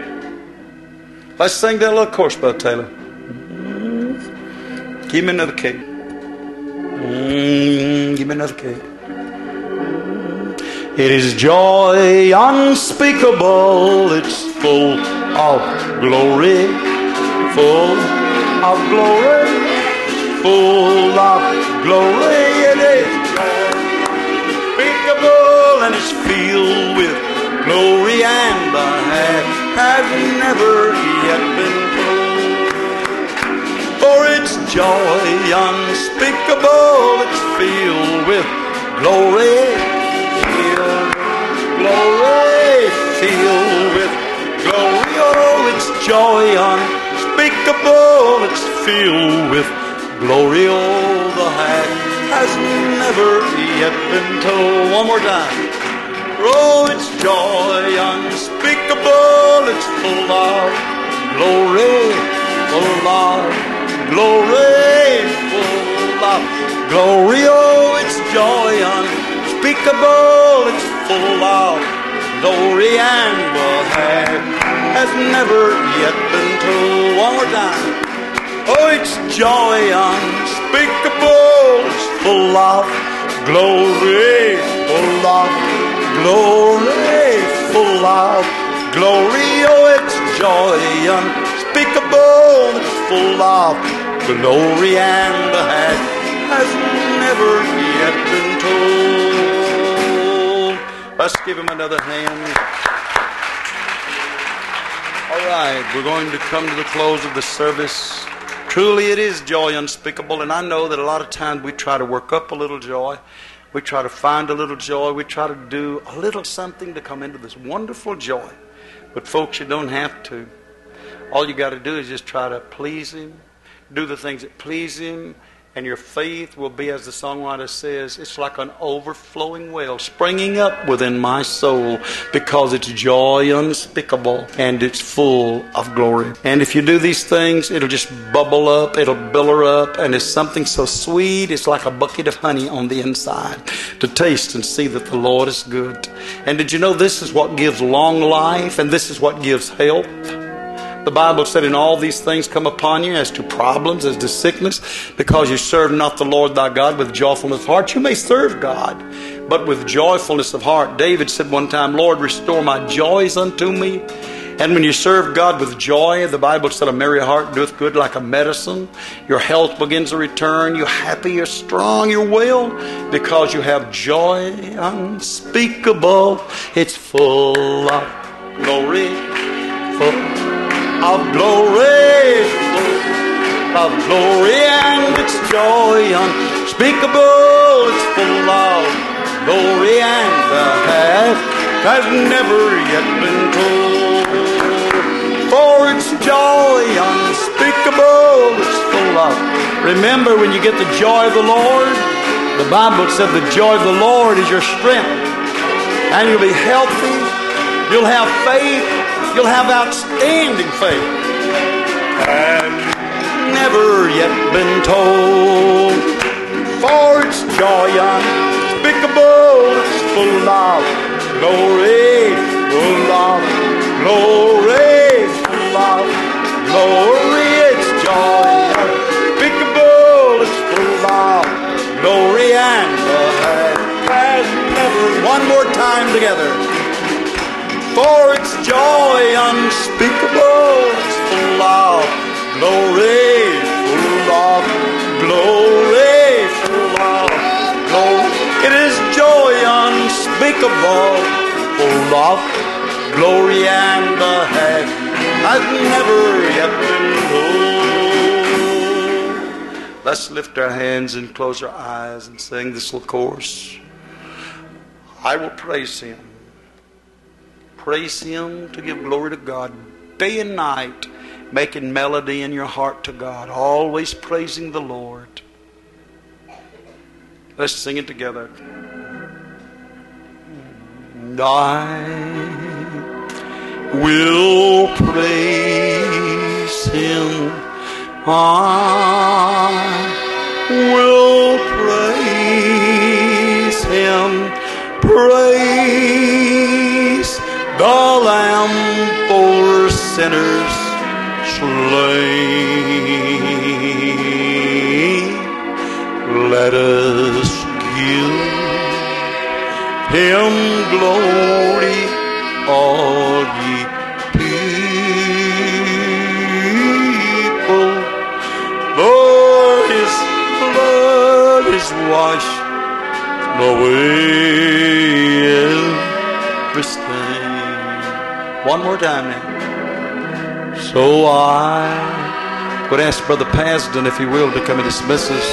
Let's sing that little chorus, Brother Taylor. Give me another cake. Mm, give me another cake. It is joy unspeakable. It's full of glory. Full of glory. Full of glory. It is joy unspeakable, and it's filled with glory, and the head has never yet been told. For it's joy unspeakable, it's filled with glory, filled glory, filled with glory. Oh, it's joy unspeakable, it's filled with glory. Oh, the head has never yet been told. One more time. Oh, it's joy unspeakable, it's full of glory, full of glory, full of glory. Oh, it's joy unspeakable, it's full of glory, and the head has never yet been told. One more time. Oh, it's joy unspeakable, it's full of glory, full of glory, full of glory. Oh, it's joy unspeakable, it's full of glory, and the head has never yet been told. Let's give Him another hand. All right, we're going to come to the close of the service. Truly it is joy unspeakable, and I know that a lot of times we try to work up a little joy. We try to find a little joy. We try to do a little something to come into this wonderful joy. But folks, you don't have to. All you got to do is just try to please Him. Do the things that please Him. And your faith will be, as the songwriter says, it's like an overflowing well springing up within my soul, because it's joy unspeakable and it's full of glory. And if you do these things, it'll just bubble up, it'll billow up, and it's something so sweet, it's like a bucket of honey on the inside, to taste and see that the Lord is good. And did you know this is what gives long life, and this is what gives health? The Bible said, in all these things come upon you, as to problems, as to sickness, because you serve not the Lord thy God with joyfulness of heart. You may serve God, but with joyfulness of heart. David said one time, Lord, restore my joys unto me. And when you serve God with joy, the Bible said, a merry heart doeth good like a medicine. Your health begins to return. You're happy, you're strong, you're well, because you have joy unspeakable. It's full of glory, full of glory, full of glory, and it's joy unspeakable. It's full of glory, and the half has never yet been told. For it's joy unspeakable, it's full of. Remember, when you get the joy of the Lord, the Bible said the joy of the Lord is your strength. And you'll be healthy, you'll have faith, you'll have outstanding faith. And never yet been told. For it's joy unspeakable, it's full of glory, full of glory, full of glory. It's joy unspeakable, it's full of glory, and the heart has never. One more time together. For it's joy unspeakable, it's full of glory, full of glory, full of glory. It is joy unspeakable, full of glory, and the head has never yet been told. Let's lift our hands and close our eyes and sing this little chorus. I will praise Him. Praise Him to give glory to God day and night, making melody in your heart to God, always praising the Lord. Let's sing it together. And I will praise Him. I will praise Him. Praise the Lamb for sinners slain. Let us give Him glory, all ye people, for His blood is washed away every stain. One more time now. So I would ask Brother Pasden, if he will, to come and dismiss us.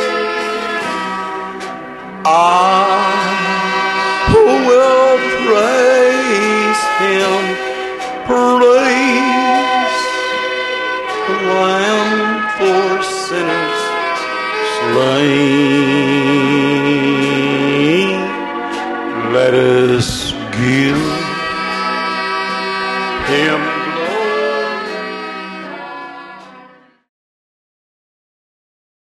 I will praise Him, praise the Lamb for sinners slain.